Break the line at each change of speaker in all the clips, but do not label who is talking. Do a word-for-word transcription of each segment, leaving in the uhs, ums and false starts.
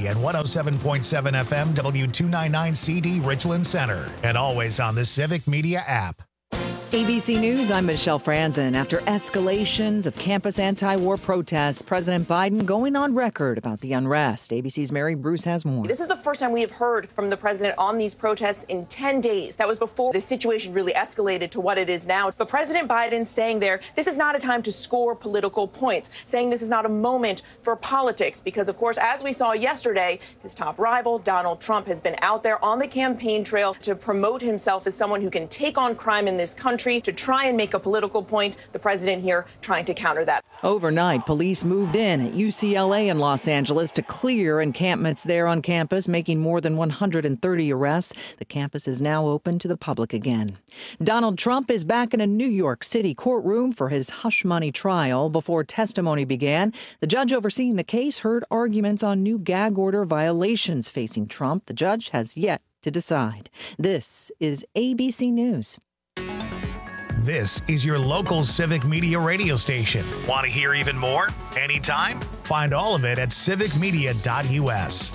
and one oh seven point seven F M W two ninety-nine C D Richland Center, and always on the Civic Media app.
A B C News, I'm Michelle Franzen. After escalations of campus anti-war protests, President Biden going on record about the unrest. A B C's Mary Bruce has more.
This is the first time we have heard from the president on these protests in ten days. That was before the situation really escalated to what it is now. But President Biden saying there, this is not a time to score political points, saying this is not a moment for politics, because, of course, as we saw yesterday, his top rival, Donald Trump, has been out there on the campaign trail to promote himself as someone who can take on crime in this country, to try and make a political point. The president here trying to counter that.
Overnight, police moved in at U C L A in Los Angeles to clear encampments there on campus, making more than one hundred thirty arrests. The campus is now open to the public again. Donald Trump is back in a New York City courtroom for his hush money trial. Before testimony began, the judge overseeing the case heard arguments on new gag order violations facing Trump. The judge has yet to decide. This is A B C News.
This is your local Civic Media radio station. Want to hear even more? Anytime? Find all of it at civic media dot U S.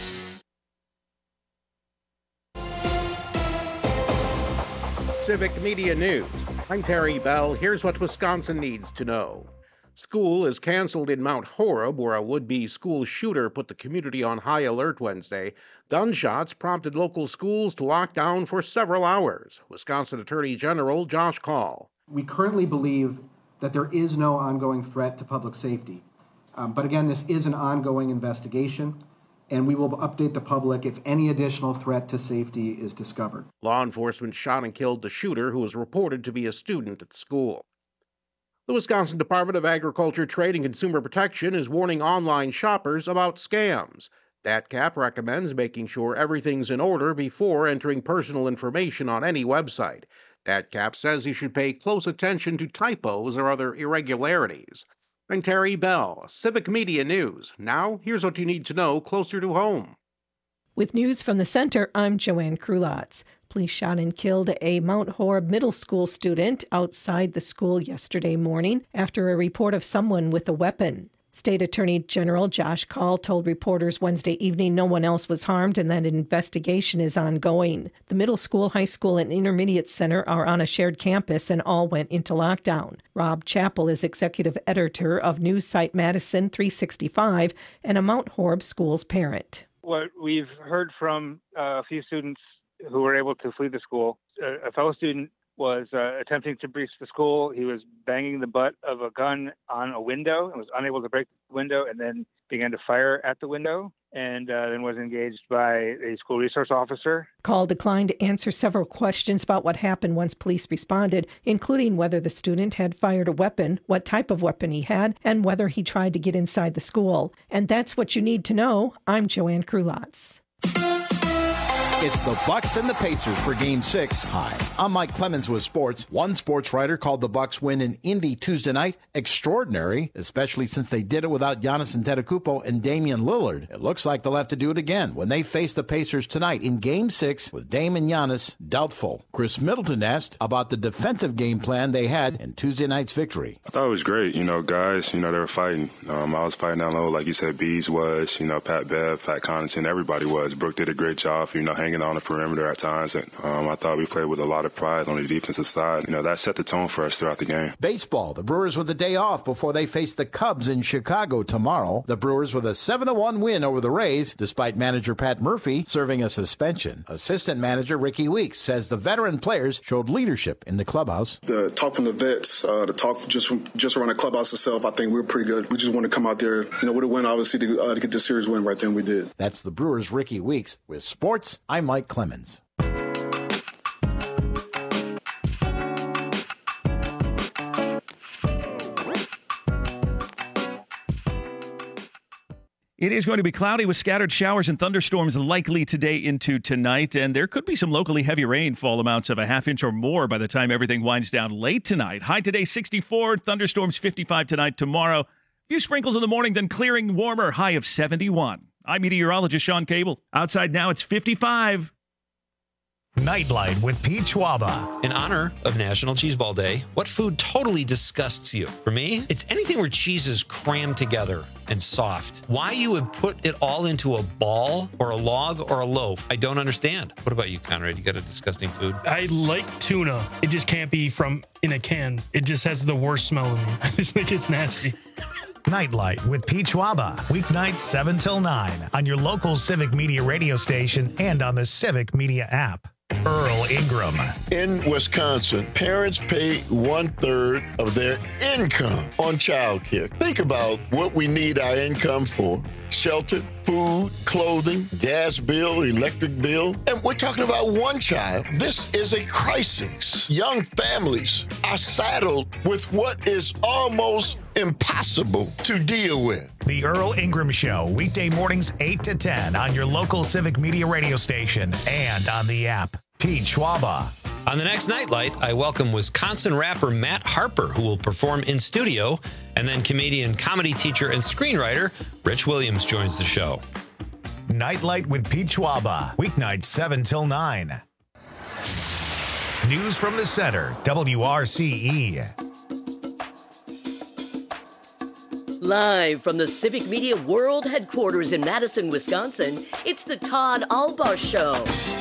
Civic Media News. I'm Terry Bell. Here's what Wisconsin needs to know. School is canceled in Mount Horeb, where a would-be school shooter put the community on high alert Wednesday. Gunshots prompted local schools to lock down for several hours. Wisconsin Attorney General Josh Kaul.
We currently believe that there is no ongoing threat to public safety. Um, but again, this is an ongoing investigation, and we will update the public if any additional threat to safety is discovered.
Law enforcement shot and killed the shooter, who was reported to be a student at the school. The Wisconsin Department of Agriculture, Trade, and Consumer Protection is warning online shoppers about scams. D A T C A P recommends making sure everything's in order before entering personal information on any website. D A T C A P says you should pay close attention to typos or other irregularities. I'm Terry Bell, Civic Media News. Now, here's what you need to know closer to home.
With news from the center, I'm Joanne Krulotz. Police shot and killed a Mount Horeb middle school student outside the school yesterday morning after a report of someone with a weapon. State Attorney General Josh Kaul told reporters Wednesday evening no one else was harmed and that an investigation is ongoing. The middle school, high school, and intermediate center are on a shared campus and all went into lockdown. Rob Chappell is executive editor of news site Madison three sixty-five and a Mount Horeb school's parent.
What we've heard from uh, a few students who were able to flee the school, a, a fellow student was uh, attempting to breach the school. He was banging the butt of a gun on a window and was unable to break the window, and then began to fire at the window, and uh, then was engaged by a school resource officer.
Kaul declined to answer several questions about what happened once police responded, including whether the student had fired a weapon, what type of weapon he had, and whether he tried to get inside the school. And that's what you need to know. I'm Joanne Krulotz.
It's the Bucks and the Pacers for Game six. Hi, I'm Mike Clemens with sports. One sports writer called the Bucks win in Indy Tuesday night extraordinary, especially since they did it without Giannis Antetokounmpo and Damian Lillard. It looks like they'll have to do it again when they face the Pacers tonight in Game six with Dame and Giannis doubtful. Chris Middleton asked about the defensive game plan they had in Tuesday night's victory.
I thought it was great. You know, guys, you know, they were fighting. Um, I was fighting down low, like you said, Bees was, you know, Pat Bev, Pat Connaughton, everybody was. Brooke did a great job, you know, hanging on the perimeter at times. And um, I thought we played with a lot of pride on the defensive side. You know, that set the tone for us throughout the game.
Baseball, the Brewers with a day off before they face the Cubs in Chicago tomorrow. The Brewers with a seven to one win over the Rays, despite manager Pat Murphy serving a suspension. Assistant manager Ricky Weeks says the veteran players showed leadership in the clubhouse.
The talk from the vets, uh, the talk just from, just around the clubhouse itself, I think we were pretty good. We just want to come out there, you know, with a win, obviously, to, uh, to get the series win right then. We did.
That's the Brewers' Ricky Weeks. With sports, I'm Mike Clemens.
It is going to be cloudy with scattered showers and thunderstorms likely today into tonight, and there could be some locally heavy rainfall amounts of a half inch or more by the time everything winds down late tonight. High today sixty-four, thunderstorms fifty-five tonight, tomorrow. A few sprinkles in the morning, then clearing warmer, high of seventy-one. I'm meteorologist Sean Cable. Outside now it's fifty-five.
Nightlight with Pete Schwaba.
In honor of National Cheese Ball Day, what food totally disgusts you? For me, it's anything where cheese is crammed together and soft. Why you would put it all into a ball or a log or a loaf, I don't understand. What about you, Conrad? You got a disgusting food?
I like tuna. It just can't be from in a can. It just has the worst smell to me. I just think it's nasty.
Nightlight with Pete Schwaba. Weeknights seven till nine on your local Civic Media radio station and on the Civic Media app. Earl Ingram.
In Wisconsin, parents pay one-third of their income on childcare. Think about what we need our income for. Shelter, food, clothing, gas bill, electric bill. And we're talking about one child. This is a crisis. Young families are saddled with what is almost impossible to deal with.
The Earl Ingram Show, weekday mornings eight to ten on your local Civic Media radio station and on the app. Pete Schwaba.
On the next Nightlight, I welcome Wisconsin rapper Matt Harper, who will perform in studio, and then comedian, comedy teacher, and screenwriter Rich Williams joins the show.
Nightlight with Pete Schwaba, weeknights seven till nine. News from the Center, W R C E.
Live from the Civic Media World Headquarters in Madison, Wisconsin, it's the Todd Albaugh Show.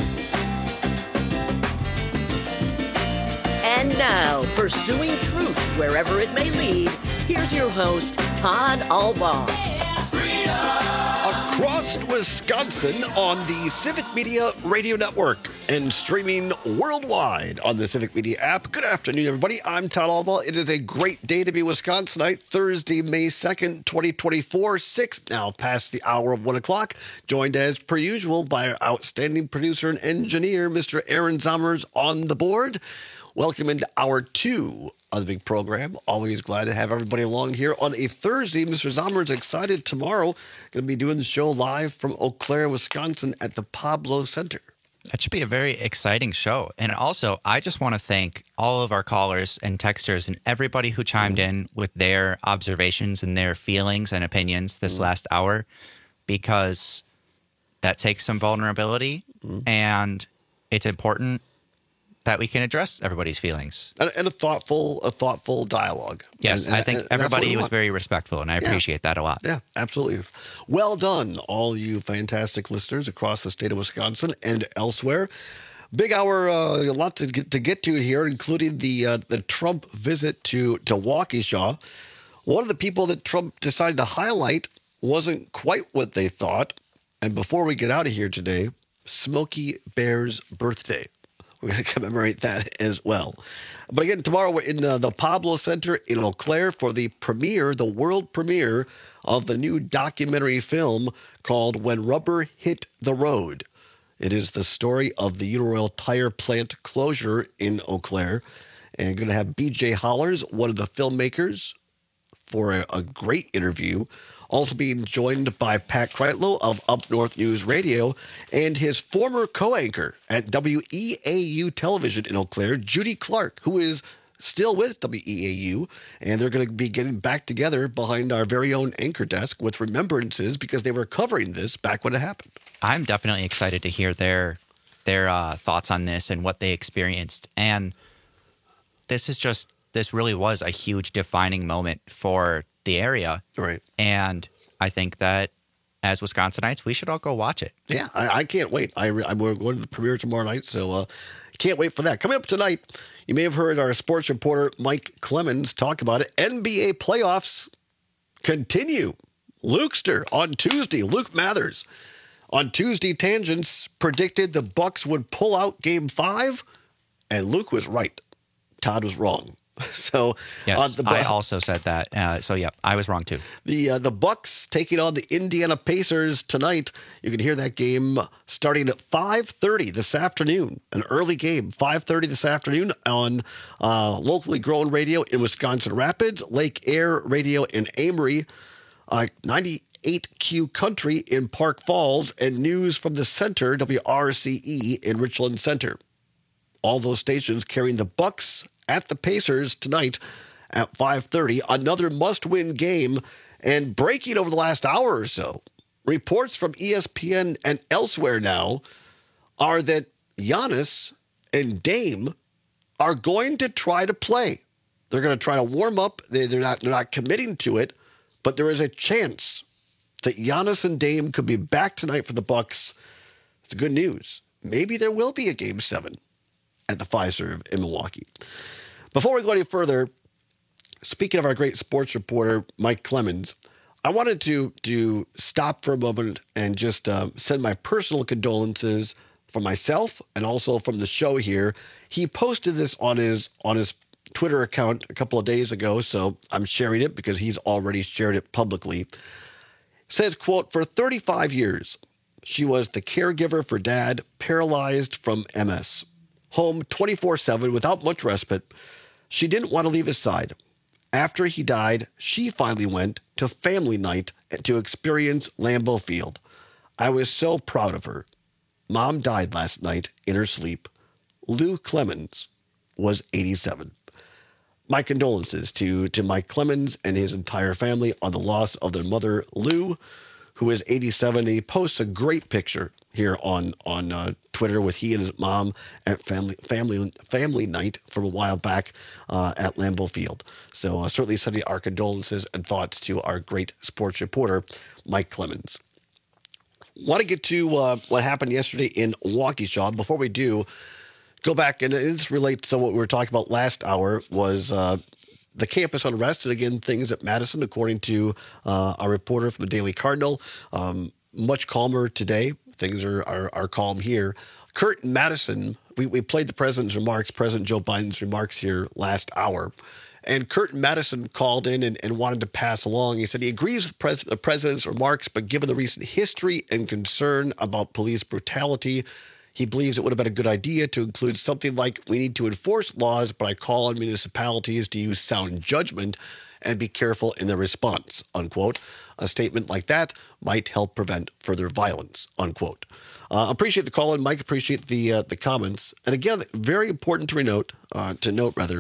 And now, pursuing truth wherever it may lead, here's your host, Todd Albaugh.
Across Wisconsin on the Civic Media Radio Network and streaming worldwide on the Civic Media app. Good afternoon, everybody. I'm Todd Albaugh. It is a great day to be Wisconsinite. Thursday, May second, twenty twenty-four, six now past the hour of one o'clock. Joined as per usual by our outstanding producer and engineer, Mister Aaron Zommers on the board. Welcome into hour two of the big program. Always glad to have everybody along here on a Thursday. Mister Zommers is excited tomorrow. Going to be doing the show live from Eau Claire, Wisconsin at the Pablo Center.
That should be a very exciting show. And also, I just want to thank all of our callers and texters and everybody who chimed in with their observations and their feelings and opinions this mm-hmm. last hour, because that takes some vulnerability mm-hmm. and it's important that we can address everybody's feelings.
And, and a thoughtful a thoughtful dialogue.
Yes,
and,
I think
and, and
everybody was very respectful, and I
yeah.
appreciate that a lot.
Yeah, absolutely. Well done, all you fantastic listeners across the state of Wisconsin and elsewhere. Big hour, uh, a lot to get to get to here, including the uh, the Trump visit to, to Waukesha. One of the people that Trump decided to highlight wasn't quite what they thought. And before we get out of here today, Smokey Bear's birthday. We're going to commemorate that as well. But again, tomorrow we're in uh, the Pablo Center in Eau Claire for the premiere, the world premiere of the new documentary film called When Rubber Hit the Road. It is the story of the Uniroyal tire plant closure in Eau Claire. And going to have B J Hollers, one of the filmmakers, for a, a great interview. Also being joined by Pat Kreitlow of Up North News Radio and his former co-anchor at W E A U Television in Eau Claire, Judy Clark, who is still with W E A U. And they're going to be getting back together behind our very own anchor desk with remembrances because they were covering this back when it happened.
I'm definitely excited to hear their their uh, thoughts on this and what they experienced. And this is just, this really was a huge defining moment for the area.
Right.
And I think that as Wisconsinites, we should all go watch it.
Yeah, I, I can't wait. I, I'm going to the premiere tomorrow night, so uh, can't wait for that. Coming up tonight, you may have heard our sports reporter Mike Clemens talk about it. N B A playoffs continue. Lukester on Tuesday. Luke Mathers on Tuesday Tangents predicted the Bucks would pull out Game Five, and Luke was right. Todd was wrong. So
yes,
uh, the,
I also said that. Uh, so yeah, I was wrong too.
The uh, the Bucks taking on the Indiana Pacers tonight. You can hear that game starting at five thirty this afternoon. An early game, five thirty this afternoon on uh, locally grown radio in Wisconsin Rapids, Lake Air Radio in Amory, uh, ninety-eight Q Country in Park Falls, and News from the Center, W R C E in Richland Center. All those stations carrying the Bucks at the Pacers tonight at five thirty. Another must-win game. And breaking over the last hour or so, reports from E S P N and elsewhere now are that Giannis and Dame are going to try to play. They're going to try to warm up. They, they're not. They're not committing to it, but there is a chance that Giannis and Dame could be back tonight for the Bucks. It's good news. Maybe there will be a Game Seven at the Fiserv in Milwaukee. Before we go any further, speaking of our great sports reporter Mike Clemens, I wanted to to stop for a moment and just uh, send my personal condolences from myself and also from the show here. He posted this on his on his Twitter account a couple of days ago, so I'm sharing it because he's already shared it publicly. It says, quote, "For thirty-five years, she was the caregiver for Dad, paralyzed from M S. Home twenty-four seven without much respite. She didn't want to leave his side. After he died, she finally went to family night to experience Lambeau Field. I was so proud of her. Mom died last night in her sleep. Lou Clemens was eighty-seven. My condolences to, to Mike Clemens and his entire family on the loss of their mother, Lou, who is eighty-seven. He posts a great picture here on, on uh, Twitter with he and his mom at family family family night from a while back uh, at Lambeau Field. So uh, certainly sending our condolences and thoughts to our great sports reporter, Mike Clemens. Want to get to uh, what happened yesterday in Waukesha. Before we do, go back, and this relates to what we were talking about last hour, was uh, the campus unrest. And again, things at Madison, according to uh, our reporter from the Daily Cardinal, um, much calmer today. Things are, are, are calm here. Kurt in Madison, we, we played the president's remarks, President Joe Biden's remarks here last hour. And Kurt in Madison called in and, and wanted to pass along. He said he agrees with pres- the president's remarks, but given the recent history and concern about police brutality, he believes it would have been a good idea to include something like, we need to enforce laws, but I call on municipalities to use sound judgment and be careful in their response, unquote. A statement like that might help prevent further violence, unquote. Uh, appreciate the call in, Mike. Appreciate the uh, the comments. And again, very important to note, uh, to note rather,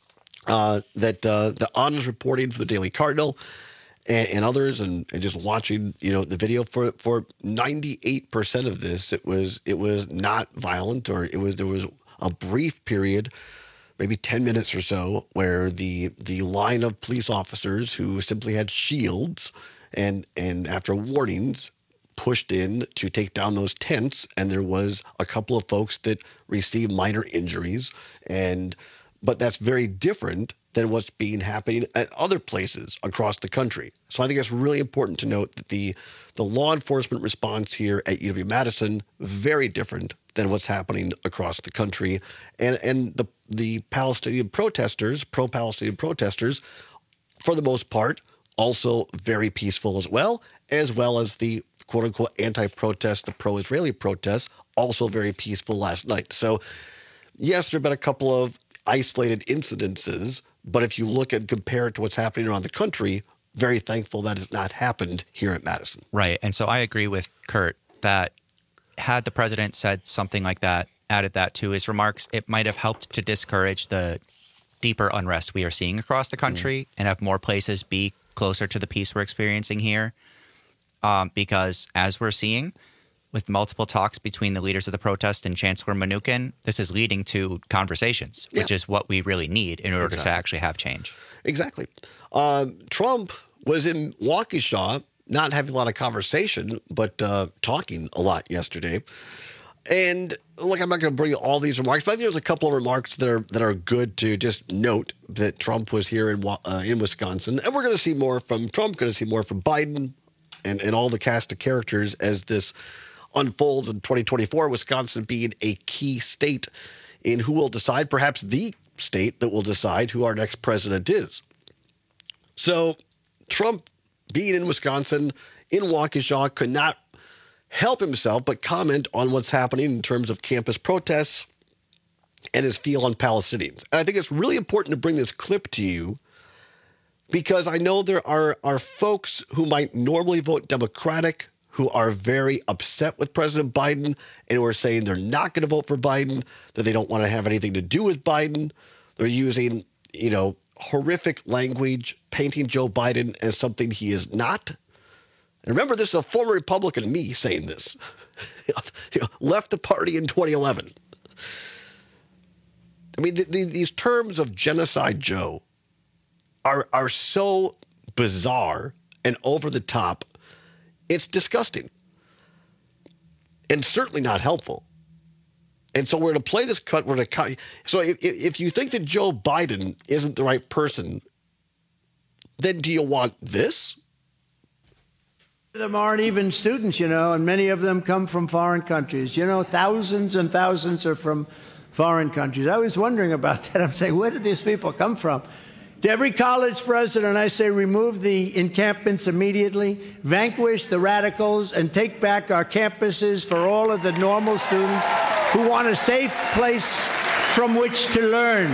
uh, that uh, the honest reporting for the Daily Cardinal and, and others, and, and just watching, you know, the video for for ninety-eight percent of this, it was it was not violent, or it was there was a brief period, maybe ten minutes or so, where the the line of police officers who simply had shields and and after warnings pushed in to take down those tents, and there was a couple of folks that received minor injuries, and but that's very different than what's being happening at other places across the country. So I think it's really important to note that the the law enforcement response here at U W-Madison, very different than what's happening across the country. And and the the Palestinian protesters, pro-Palestinian protesters, for the most part, also very peaceful as well, as well as the quote-unquote anti-protest, the pro-Israeli protests, also very peaceful last night. So yes, there have been a couple of isolated incidences, but if you look and compare it to what's happening around the country, very thankful that has not happened here at Madison.
Right. And so I agree with Kurt that had the president said something like that, added that to his remarks, it might have helped to discourage the deeper unrest we are seeing across the country mm. and have more places be closer to the peace we're experiencing here. Um, because as we're seeing with multiple talks between the leaders of the protest and Chancellor Mnuchin, this is leading to conversations, yeah. which is what we really need in order exactly. to actually have change.
Exactly. Um, Trump was in Waukesha, not having a lot of conversation, but uh, talking a lot yesterday. And look, I'm not going to bring you all these remarks, but I think there's a couple of remarks that are that are good to just note that Trump was here in uh, in Wisconsin, and we're going to see more from Trump, going to see more from Biden, and and all the cast of characters as this unfolds in twenty twenty-four. Wisconsin being a key state in who will decide, perhaps the state that will decide who our next president is. So Trump being in Wisconsin, in Waukesha, could not help himself but comment on what's happening in terms of campus protests and his feel on Palestinians. And I think it's really important to bring this clip to you because I know there are, are folks who might normally vote Democratic who are very upset with President Biden and who are saying they're not going to vote for Biden, that they don't want to have anything to do with Biden. They're using, you know, horrific language, painting Joe Biden as something he is not. And remember, this is a former Republican, me, saying this. You know, left the party in twenty eleven. I mean, the, the, these terms of Genocide Joe are are so bizarre and over the top. It's disgusting. And certainly not helpful. And so we're going to play this cut. We're going to cut. So if, if you think that Joe Biden isn't the right person, then do you want this?
Them aren't even students, you know, and many of them come from foreign countries. You know, thousands and thousands are from foreign countries. I was wondering about that. I'm saying, where did these people come from? To every college president, I say, remove the encampments immediately, vanquish the radicals, and take back our campuses for all of the normal students who want a safe place from which to learn.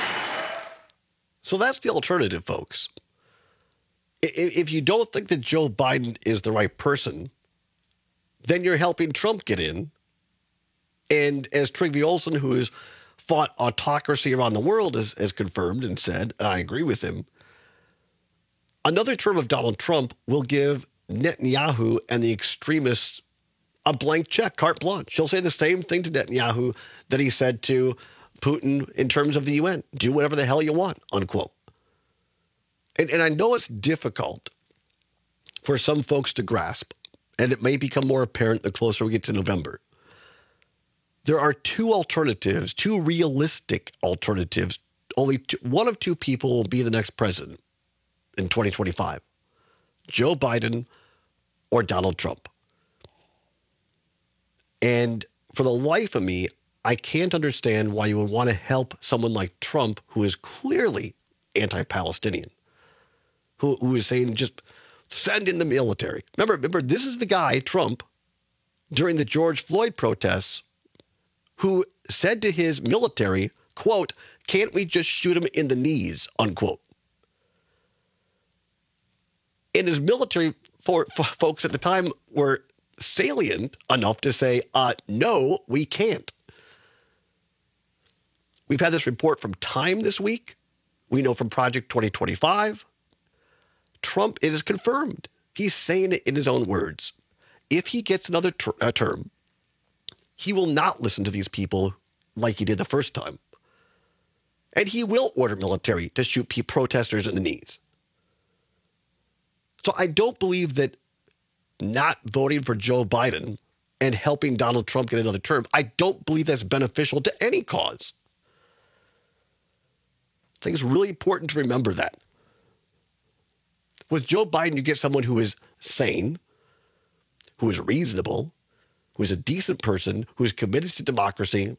So that's the alternative, folks. If you don't think that Joe Biden is the right person, then you're helping Trump get in. And as Trygve Olsen, who has fought autocracy around the world, has, has confirmed and said, and I agree with him, another term of Donald Trump will give Netanyahu and the extremists a blank check, carte blanche. He'll say the same thing to Netanyahu that he said to Putin in terms of the U N. Do whatever the hell you want, unquote. And, and I know it's difficult for some folks to grasp, and it may become more apparent the closer we get to November. There are two alternatives, two realistic alternatives. Only two, one of two people will be the next president in twenty twenty-five. Joe Biden or Donald Trump. And for the life of me, I can't understand why you would want to help someone like Trump, who is clearly anti-Palestinian. Who, who is saying just send in the military. Remember, remember, this is the guy, Trump, during the George Floyd protests, who said to his military, quote, can't we just shoot him in the knees, unquote. And his military for, for folks at the time were salient enough to say, uh, no, we can't. We've had this report from Time this week. We know from Project twenty twenty-five. Trump, it is confirmed. He's saying it in his own words. If he gets another ter- uh, term, he will not listen to these people like he did the first time. And he will order military to shoot p- protesters in the knees. So I don't believe that not voting for Joe Biden and helping Donald Trump get another term, I don't believe that's beneficial to any cause. I think it's really important to remember that. With Joe Biden, you get someone who is sane, who is reasonable, who is a decent person, who is committed to democracy,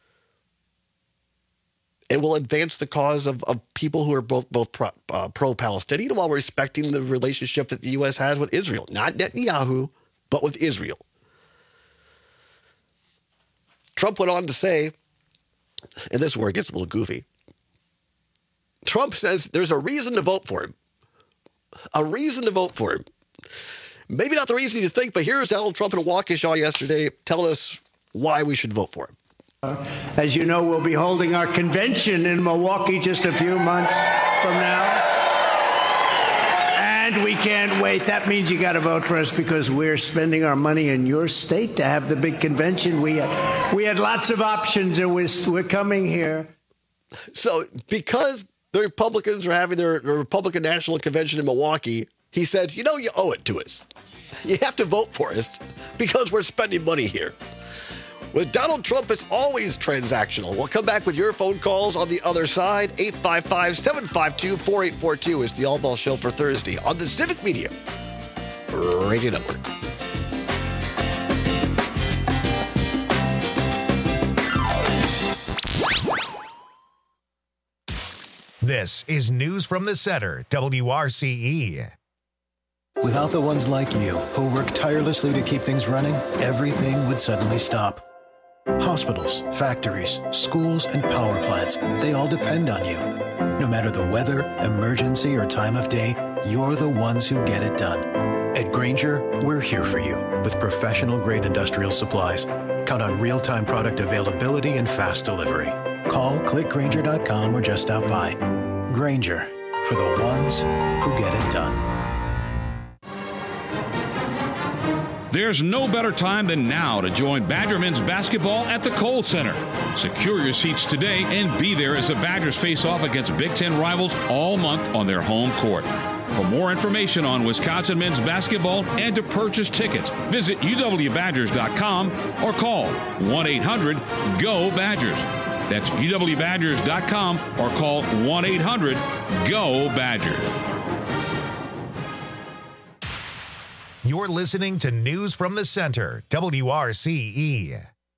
and will advance the cause of, of people who are both, both pro, uh, pro-Palestinian while respecting the relationship that the U S has with Israel. Not Netanyahu, but with Israel. Trump went on to say, and this is where it gets a little goofy, Trump says there's a reason to vote for him. A reason to vote for him. Maybe not the reason you think, but here's Donald Trump in a Waukesha yesterday telling us why we should vote for him.
As you know, we'll be holding our convention in Milwaukee just a few months from now. And we can't wait. That means you got to vote for us because we're spending our money in your state to have the big convention. We had, we had lots of options and we're, we're coming here.
So because the Republicans are having their, their Republican National Convention in Milwaukee, he said, you know, you owe it to us. You have to vote for us because we're spending money here. With Donald Trump, it's always transactional. We'll come back with your phone calls on the other side. eight five five, seven five two, four eight four two is the All Ball Show for Thursday on the Civic Media Radio Network.
This is News from the Center, W R C E.
Without the ones like you, who work tirelessly to keep things running, everything would suddenly stop. Hospitals, factories, schools, and power plants, they all depend on you. No matter the weather, emergency, or time of day, you're the ones who get it done. At Grainger, we're here for you with professional-grade industrial supplies. Count on real-time product availability and fast delivery. Call, click Grainger dot com, or just stop by. Grainger, for the ones who get it done.
There's no better time than now to join Badger men's basketball at the Kohl Center. Secure your seats today and be there as the Badgers face off against Big Ten rivals all month on their home court. For more information on Wisconsin men's basketball and to purchase tickets, visit U W Badgers dot com or call one eight hundred G O Badgers. That's U W Badgers dot com or call one eight hundred G O Badgers.
You're listening to News from the Center, W R C E.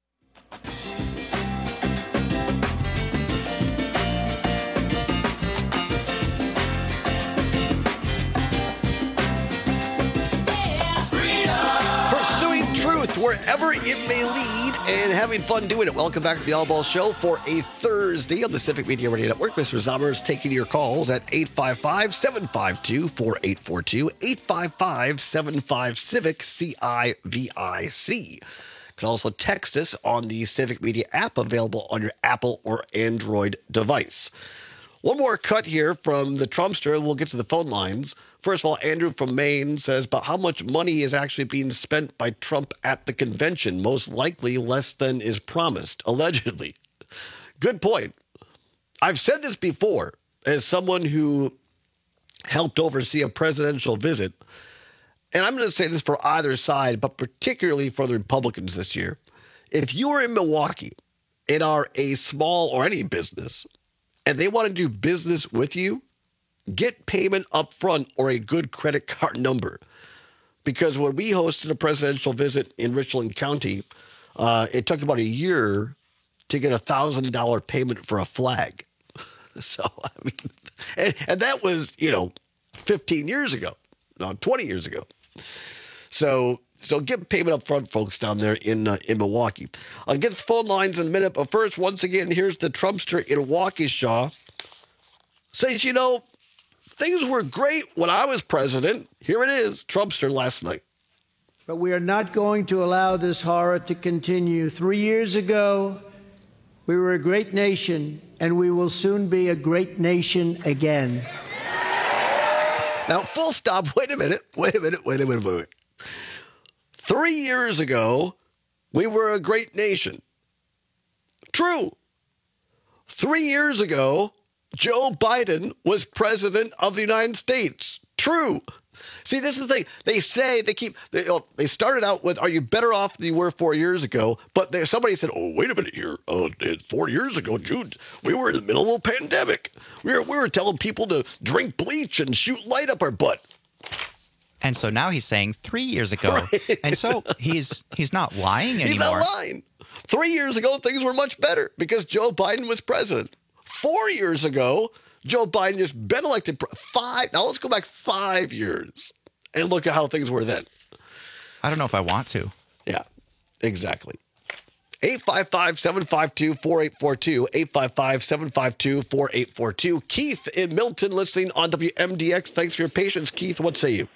Pursuing truth wherever it may lead and having fun doing it. Welcome back to the All Ball Show for a Thursday on the Civic Media Radio Network. Mister Zommer is taking your calls at eight five five, seven five two, four eight four two, eight five five, seven five, CIVIC, C I V I C. You can also text us on the Civic Media app available on your Apple or Android device. One more cut here from the Trumpster. We'll get to the phone lines. First of all, Andrew from Maine says about how much money is actually being spent by Trump at the convention. Most likely less than is promised, allegedly. Good point. I've said this before as someone who helped oversee a presidential visit. And I'm going to say this for either side, but particularly for the Republicans this year. If you are in Milwaukee and are a small or any business and they want to do business with you, get payment up front or a good credit card number. Because when we hosted a presidential visit in Richland County, uh, it took about a year to get a one thousand dollars payment for a flag. So, I mean, and, and that was, you know, fifteen years ago, no, twenty years ago. So, so get payment up front, folks, down there in uh, in Milwaukee. I'll get the phone lines in a minute, but first, once again, here's the Trumpster in Waukesha. Says, you know, things were great when I was president. Here it is, Trumpster last night.
But we are not going to allow this horror to continue. Three years ago, we were a great nation, and we will soon be a great nation again.
Now, full stop. Wait a minute. Wait a minute. Wait a minute. Wait a minute. Three years ago, we were a great nation. True. Three years ago, Joe Biden was president of the United States. True. See, this is the thing. They say, they keep, they, oh, they started out with, are you better off than you were four years ago? But they, somebody said, oh, wait a minute here. Uh, four years ago, Jude, we were in the middle of a pandemic. We were, we were telling people to drink bleach and shoot light up our butt.
And so now he's saying three years ago. Right. And so he's he's not lying anymore.
He's not lying. Three years ago, things were much better because Joe Biden was president. Four years ago, Joe Biden just been elected. Five. Now let's go back five years and look at how things were then.
I don't know if I want to.
Yeah, exactly. eight five five, seven five two, four eight four two, eight five five, seven five two, four eight four two. Keith in Milton listening on W M D X. Thanks for your patience. Keith, what say you?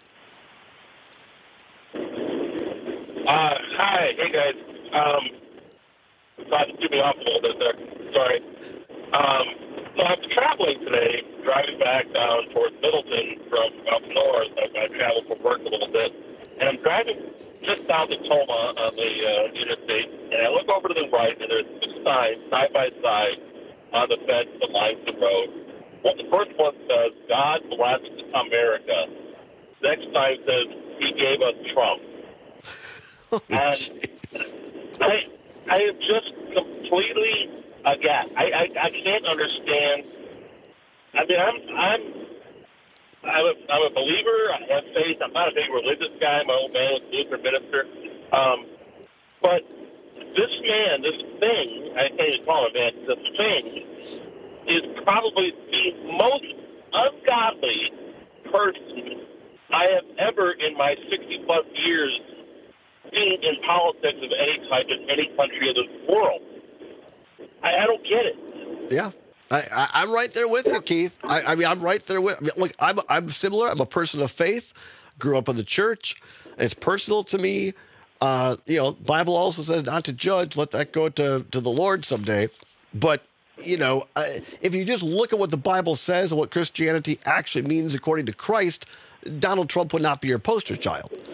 Uh, hi. Hey, guys. Um, thought to me off a little bit there. Sorry. Um, so I was traveling today, driving back down towards Middleton from up north. I, I traveled for work a little bit. And I'm driving just down to Toma on the uh, interstate, and I look over to the right, and there's two signs side by side on the fence that lines the road. Well, the first one says, God bless America. The next sign says, He gave us Trump. And I, I am just completely aghast. I, I, I can't understand. I mean, I'm, I'm, I'm a, I'm a believer. I have faith. I'm not a big religious guy. My old man was a Lutheran minister. Um, but this man, this thing, I can't even call it man, this thing is probably the most ungodly person I have ever in my sixty-plus years seen in politics of any type in any country of the world. I, I don't get it.
Yeah. I, I, I'm right there with you, Keith. I, I mean, I'm right there with. I mean, look, I'm I'm similar. I'm a person of faith. Grew up in the church. It's personal to me. Uh, you know, Bible also says not to judge. Let that go to to the Lord someday. But you know, uh, if you just look at what the Bible says and what Christianity actually means according to Christ, Donald Trump would not be your poster child.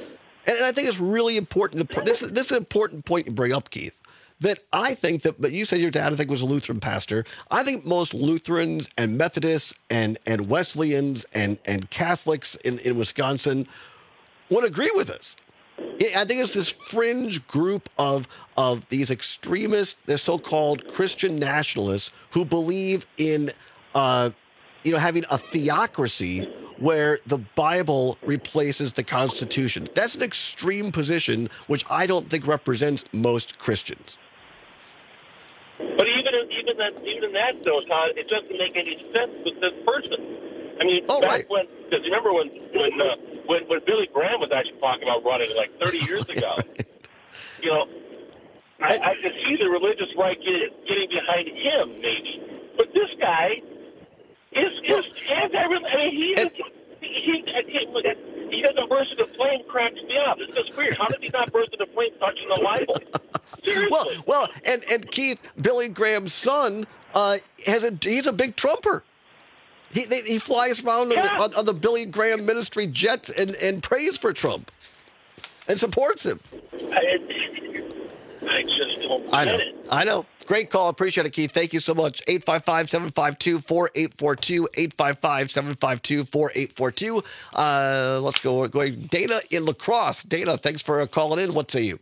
And I think it's really important. To, this, this is an important point you bring up, Keith, that I think that, but you said your dad, I think, was a Lutheran pastor. I think most Lutherans and Methodists and, and Wesleyans and, and Catholics in, in Wisconsin would agree with us. I think it's this fringe group of, of these extremists, the so-called Christian nationalists who believe in, uh, you know, having a theocracy where the Bible replaces the Constitution. That's an extreme position, which I don't think represents most Christians.
But even in, even that even that though, Todd, it doesn't make any sense with this person. I mean,
oh,
back
right.
when, because you remember when when, uh, when when Billy Graham was actually talking about running like thirty years ago. You know, I, I could see the religious right getting, getting behind him, maybe, but this guy is is has everything. I mean, he is, he, he he doesn't burst into flame, cracks me up. It's just weird. How did he not burst into flame touching the Bible? Seriously.
Well, well, and and Keith, Billy Graham's son, uh, has a he's a big Trumper. He they, he flies around yeah. on, on, on the Billy Graham ministry jets and, and prays for Trump and supports him.
I, I just don't
I know.
get it.
I know. Great call. Appreciate it, Keith. Thank you so much. eight five five, seven five two, four eight four two, eight five five, seven five two, four eight four two. Uh, let's go. We're going Dana in La Crosse. Dana, thanks for calling in. What say you?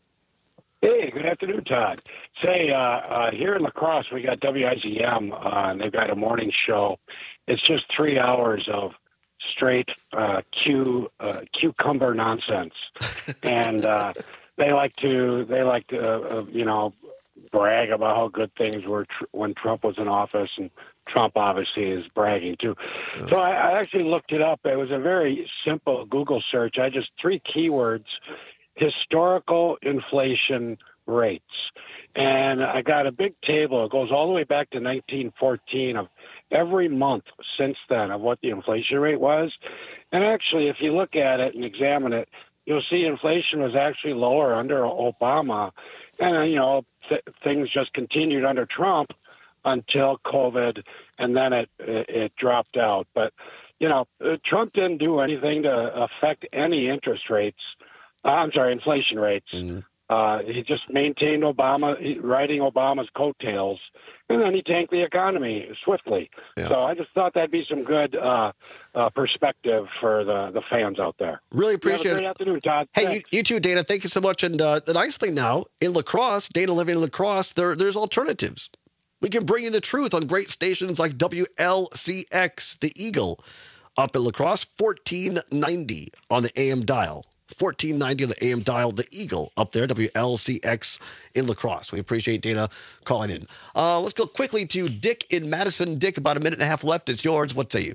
Hey, good afternoon, Todd. Say, uh, uh, here in La Crosse, we got W I Z M, uh, and they've got a morning show. It's just three hours of straight uh, Q, uh, cucumber nonsense, and uh, they like to they like to uh, uh, you know brag about how good things were tr- when Trump was in office, and Trump obviously is bragging too. Yeah. So I, I actually looked it up. It was a very simple Google search. I just three keywords: historical inflation rates. And I got a big table. It goes all the way back to nineteen fourteen of every month since then of what the inflation rate was. And actually, if you look at it and examine it, you'll see inflation was actually lower under Obama. And, you know, th- things just continued under Trump until COVID, and then it, it, it dropped out. But, you know, Trump didn't do anything to affect any interest rates. Uh, I'm sorry, inflation rates. Mm-hmm. Uh, he just maintained Obama, riding Obama's coattails, and then he tanked the economy swiftly. Yeah. So I just thought that'd be some good uh, uh, perspective for the, the fans out there.
Really appreciate
Have a great
it.
afternoon, Todd.
Hey, you, you too, Dana. Thank you so much. And uh, the nice thing now, in La Crosse, Dana living in La Crosse, there, there's alternatives. We can bring you the truth on great stations like W L C X, The Eagle, up in La Crosse, fourteen ninety on the A M dial. fourteen ninety on the A M dial, The Eagle, up there, W L C X in La Crosse. We appreciate Dana calling in. Uh, let's go quickly to Dick in Madison. Dick, about a minute and a half left. It's yours. What say you?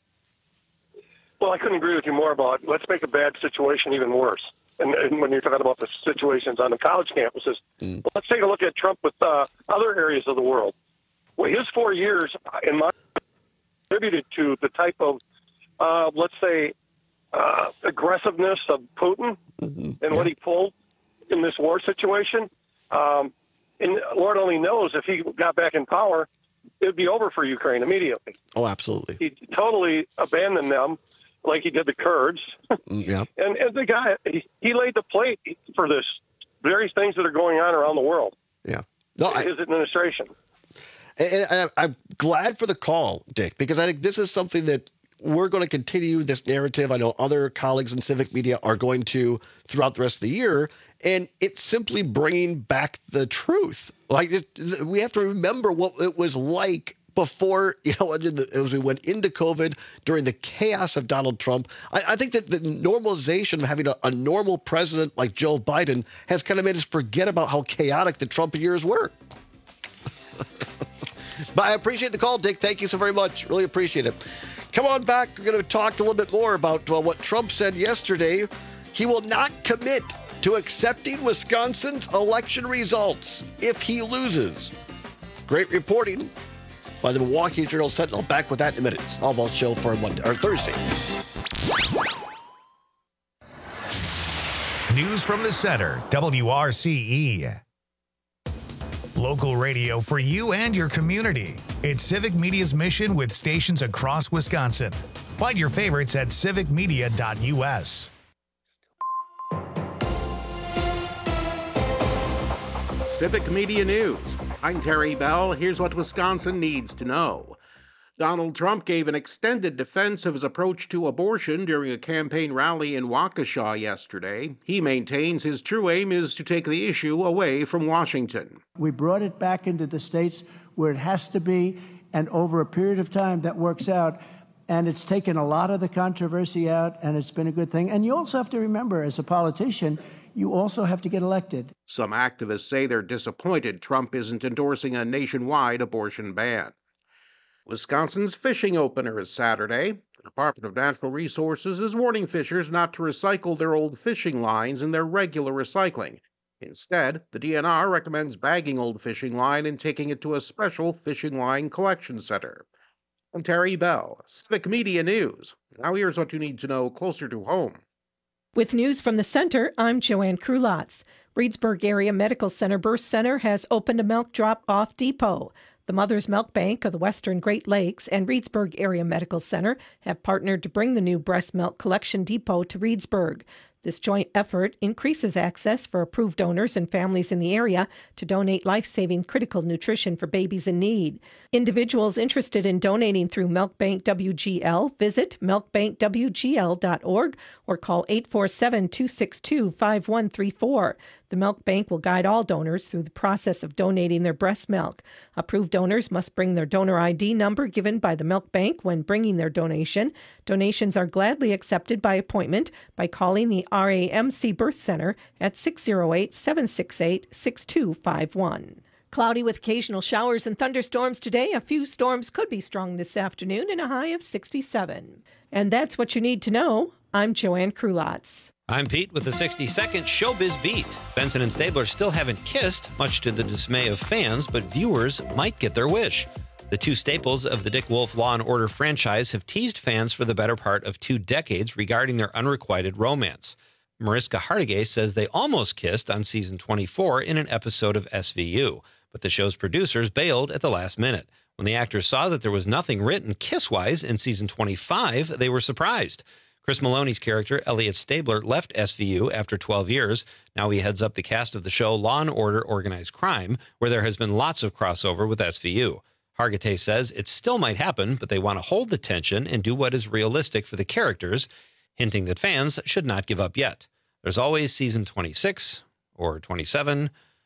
Well, I couldn't agree with you more about let's make a bad situation even worse. And, and when you're talking about the situations on the college campuses, mm. well, let's take a look at Trump with uh, other areas of the world. Well, his four years, in my contributed to the type of, uh, let's say, Uh, aggressiveness of Putin mm-hmm. and yeah. what he pulled in this war situation. Um, and Lord only knows if he got back in power, it would be over for Ukraine immediately.
Oh, absolutely.
He totally abandoned them like he did the Kurds.
yeah.
And, and the guy, he, he laid the plate for this, various things that are going on around the world.
Yeah. No,
his I, administration.
And, and I'm glad for the call, Dick, because I think this is something that we're going to continue this narrative. I know other colleagues in civic media are going to throughout the rest of the year, and it's simply bringing back the truth. Like it, we have to remember what it was like before, you know, as we went into COVID, during the chaos of Donald Trump. I, I think that the normalization of having a, a normal president like Joe Biden has kind of made us forget about how chaotic the Trump years were. But I appreciate the call, Dick. Thank you so very much. Really appreciate it. Come on back. We're going to talk a little bit more about uh, what Trump said yesterday. He will not commit to accepting Wisconsin's election results if he loses. Great reporting by the Milwaukee Journal Sentinel. Back with that in a minute. It's Almost Show for Monday or Thursday.
News from the center, W R C E. Local radio for you and your community. It's Civic Media's mission with stations across Wisconsin. Find your favorites at civic media dot U S.
Civic Media News. I'm Terry Bell. Here's what Wisconsin needs to know. Donald Trump gave an extended defense of his approach to abortion during a campaign rally in Waukesha yesterday. He maintains his true aim is to take the issue away from Washington.
We brought it back into the states where it has to be, and over a period of time that works out. And it's taken a lot of the controversy out, and it's been a good thing. And you also have to remember, as a politician, you also have to get elected.
Some activists say they're disappointed Trump isn't endorsing a nationwide abortion ban. Wisconsin's fishing opener is Saturday. The Department of Natural Resources is warning fishers not to recycle their old fishing lines in their regular recycling. Instead, the D N R recommends bagging old fishing line and taking it to a special fishing line collection center. I'm Terry Bell, Civic Media News. Now here's what you need to know closer to home.
With news from the center, I'm Joanne Krulotz. Reedsburg Area Medical Center Birth Center has opened a milk drop-off depot. The Mother's Milk Bank of the Western Great Lakes and Reedsburg Area Medical Center have partnered to bring the new breast milk collection depot to Reedsburg. This joint effort increases access for approved donors and families in the area to donate life-saving critical nutrition for babies in need. Individuals interested in donating through Milk Bank W G L visit milk bank w g l dot org or call eight four seven, two six two, five one three four. The Milk Bank will guide all donors through the process of donating their breast milk. Approved donors must bring their donor I D number given by the Milk Bank when bringing their donation. Donations are gladly accepted by appointment by calling the R A M C Birth Center at six oh eight, seven six eight, six two five one. Cloudy with occasional showers and thunderstorms today. A few storms could be strong this afternoon and a high of sixty-seven. And that's what you need to know. I'm Joanne Krulotz.
I'm Pete with the sixty-second Showbiz Beat. Benson and Stabler still haven't kissed, much to the dismay of fans, but viewers might get their wish. The two staples of the Dick Wolf Law and Order franchise have teased fans for the better part of two decades regarding their unrequited romance. Mariska Hargitay says they almost kissed on season twenty-four in an episode of S V U, but the show's producers bailed at the last minute. When the actors saw that there was nothing written kiss-wise in season twenty-five, they were surprised. Chris Maloney's character, Elliot Stabler, left S V U after twelve years. Now he heads up the cast of the show Law and Order Organized Crime, where there has been lots of crossover with S V U. Hargitay says it still might happen, but they want to hold the tension and do what is realistic for the characters, hinting that fans should not give up yet. There's always season twenty-six, or twenty-seven,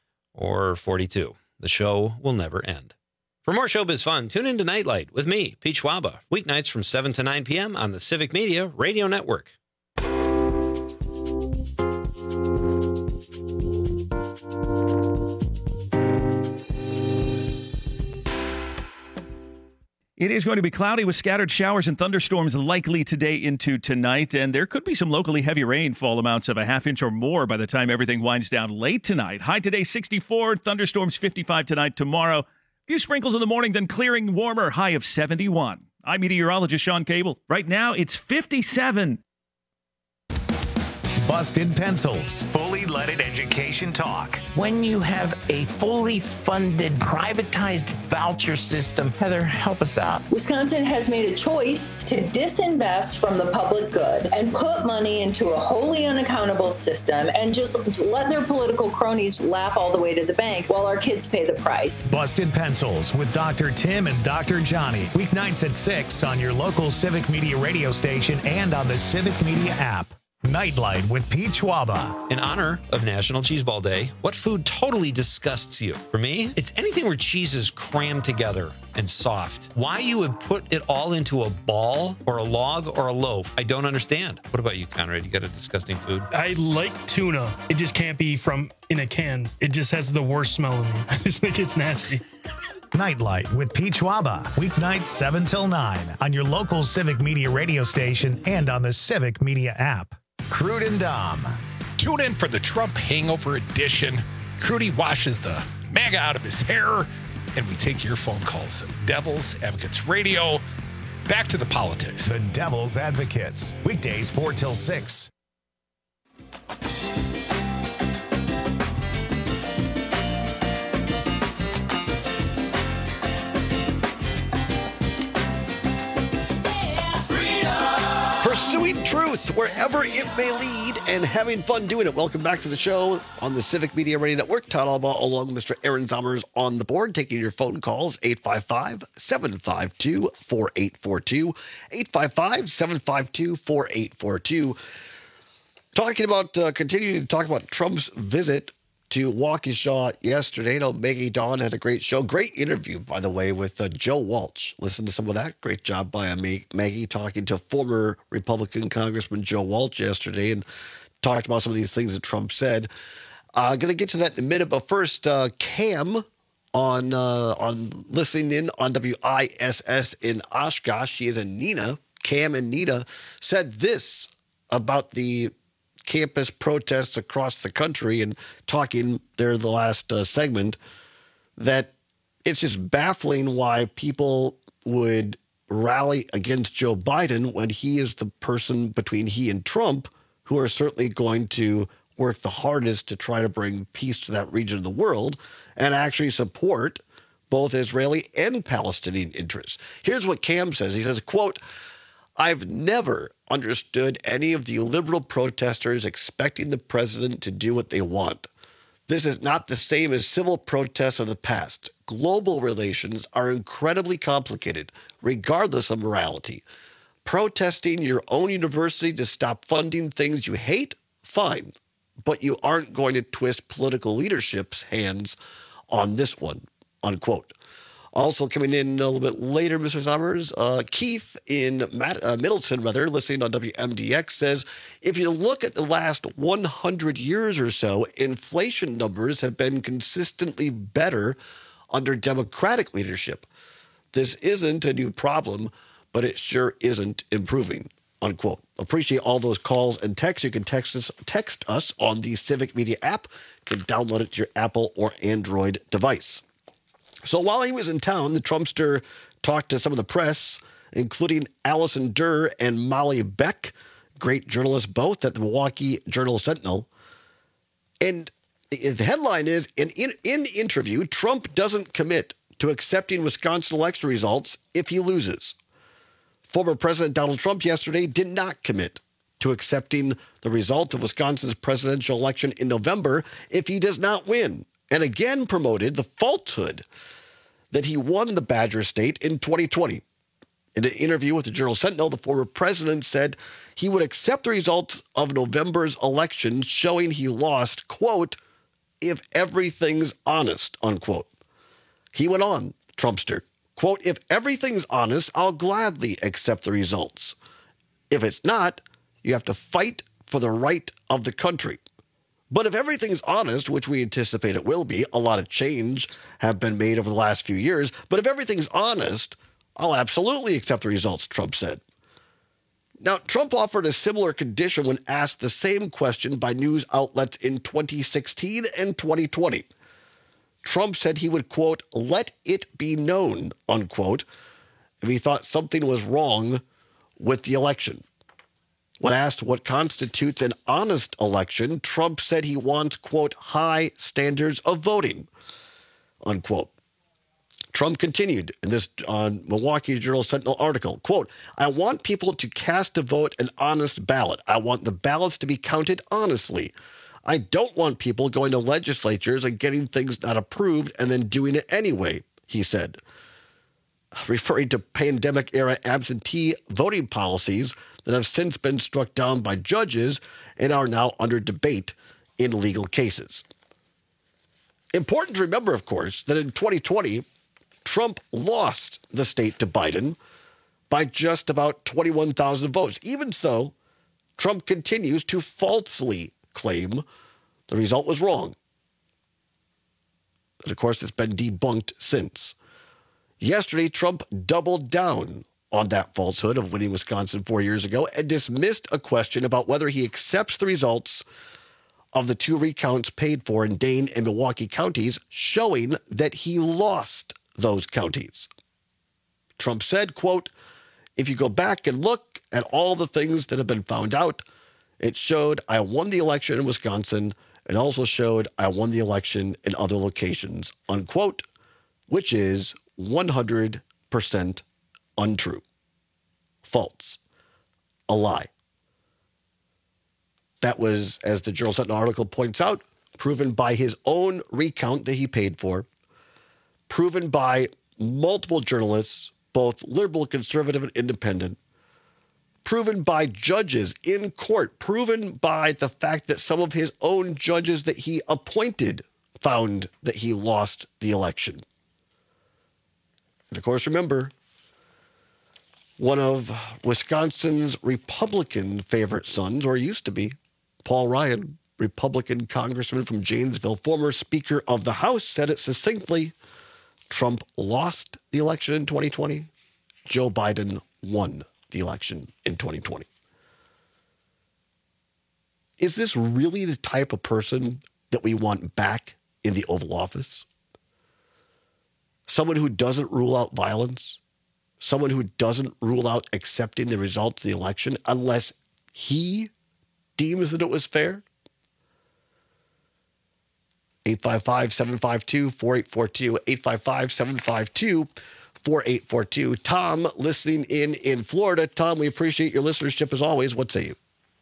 or forty-two. The show will never end. For more showbiz fun, tune in to Nightlight with me, Pete Schwaba, weeknights from seven to nine p.m. on the Civic Media Radio Network.
It is going to be cloudy with scattered showers and thunderstorms likely today into tonight, and there could be some locally heavy rainfall amounts of a half inch or more by the time everything winds down late tonight. High today sixty-four, thunderstorms fifty-five tonight, tomorrow. Few sprinkles in the morning, then clearing warmer, high of seventy-one. I'm meteorologist Sean Cable. Right now, it's fifty-seven.
Busted Pencils, fully leaded education talk.
When you have a fully funded, privatized voucher system, Heather, help us out.
Wisconsin has made a choice to disinvest from the public good and put money into a wholly unaccountable system and just let their political cronies laugh all the way to the bank while our kids pay the price.
Busted Pencils with Doctor Tim and Doctor Johnny. Weeknights at six on your local Civic Media radio station and on the Civic Media app. Nightlight with Pete Schwaba.
In honor of National Cheeseball Day, what food totally disgusts you? For me, it's anything where cheese is crammed together and soft. Why you would put it all into a ball or a log or a loaf, I don't understand. What about you, Conrad? You got a disgusting food?
I like tuna. It just can't be from in a can. It just has the worst smell of me. I just think it's nasty.
Nightlight with Pete Schwaba. Weeknights seven till nine on your local Civic Media radio station and on the Civic Media app. Crude and Dom.
Tune in for the Trump Hangover Edition. Crudy washes the MAGA out of his hair, and we take your phone calls. Devil's Advocates Radio. Back to the politics.
The Devil's Advocates. Weekdays four till six.
Pursuing Pursuing truth wherever it may lead and having fun doing it. Welcome back to the show on the Civic Media Radio Network. Todd Albaugh along with Mister Aaron Zommers on the board, taking your phone calls, eight five five, seven five two, four eight four two, eight five five, seven five two, four eight four two. Talking about, uh, continuing to talk about Trump's visit to Waukesha yesterday. You know, Maggie Dawn had a great show. Great interview, by the way, with uh, Joe Walsh. Listen to some of that. Great job by uh, Maggie talking to former Republican Congressman Joe Walsh yesterday and talked about some of these things that Trump said. I'm uh, going to get to that in a minute, but first, uh, Cam on uh, on listening in on W I S S in Oshkosh. She is a Nina. Cam and Nina said this about the campus protests across the country and talking there the last uh, segment, that it's just baffling why people would rally against Joe Biden when he is the person between he and Trump who are certainly going to work the hardest to try to bring peace to that region of the world and actually support both Israeli and Palestinian interests. Here's what Cam says. He says, quote, "I've never understood any of the liberal protesters expecting the president to do what they want. This is not the same as civil protests of the past. Global relations are incredibly complicated, regardless of morality. Protesting your own university to stop funding things you hate? Fine. But you aren't going to twist political leadership's hands on this one," unquote. Also coming in a little bit later, Mister Zommers, uh, Keith in Matt, uh, Middleton, rather, listening on W M D X, says, if you look at the last one hundred years or so, inflation numbers have been consistently better under Democratic leadership. This isn't a new problem, but it sure isn't improving, unquote. Appreciate all those calls and texts. You can text us, text us on the Civic Media app. You can download it to your Apple or Android device. So while he was in town, the Trumpster talked to some of the press, including Allison Durr and Molly Beck, great journalists both at the Milwaukee Journal-Sentinel. And the headline is, in, in, in the interview, Trump doesn't commit to accepting Wisconsin election results if he loses. Former President Donald Trump yesterday did not commit to accepting the result of Wisconsin's presidential election in November if he does not win, and again promoted the falsehood that he won the Badger State in twenty twenty. In an interview with the Journal-Sentinel, the former president said he would accept the results of November's election showing he lost, quote, if everything's honest, unquote. He went on, Trumpster, quote, if everything's honest, I'll gladly accept the results. If it's not, you have to fight for the right of the country. But if everything's honest, which we anticipate it will be, a lot of change have been made over the last few years, but if everything's honest, I'll absolutely accept the results, Trump said. Now, Trump offered a similar condition when asked the same question by news outlets in twenty sixteen and twenty twenty. Trump said he would, quote, let it be known, unquote, if he thought something was wrong with the election. When asked what constitutes an honest election, Trump said he wants, quote, high standards of voting, unquote. Trump continued in this on Milwaukee Journal-Sentinel article, quote, I want people to cast a vote an honest ballot. I want the ballots to be counted honestly. I don't want people going to legislatures and getting things not approved and then doing it anyway, he said. Referring to pandemic-era absentee voting policies that have since been struck down by judges and are now under debate in legal cases. Important to remember, of course, that in twenty twenty, Trump lost the state to Biden by just about twenty-one thousand votes. Even so, Trump continues to falsely claim the result was wrong. And of course, it's been debunked since. Yesterday, Trump doubled down on that falsehood of winning Wisconsin four years ago and dismissed a question about whether he accepts the results of the two recounts paid for in Dane and Milwaukee counties, showing that he lost those counties. Trump said, quote, if you go back and look at all the things that have been found out, it showed I won the election in Wisconsin and also showed I won the election in other locations, unquote, which is one hundred percent untrue. False. A lie. That was, as the Journal Sentinel article points out, proven by his own recount that he paid for, proven by multiple journalists, both liberal, conservative, and independent, proven by judges in court, proven by the fact that some of his own judges that he appointed found that he lost the election. And of course, remember, one of Wisconsin's Republican favorite sons, or used to be, Paul Ryan, Republican congressman from Janesville, former Speaker of the House, said it succinctly: Trump lost the election in twenty twenty. Joe Biden won the election in twenty twenty. Is this really the type of person that we want back in the Oval Office? Someone who doesn't rule out violence? Someone who doesn't rule out accepting the results of the election unless he deems that it was fair? eight five five, seven five two, four eight four two, eight five five, seven five two, four eight four two. Tom, listening in in Florida. Tom, we appreciate your listenership as always. What say you?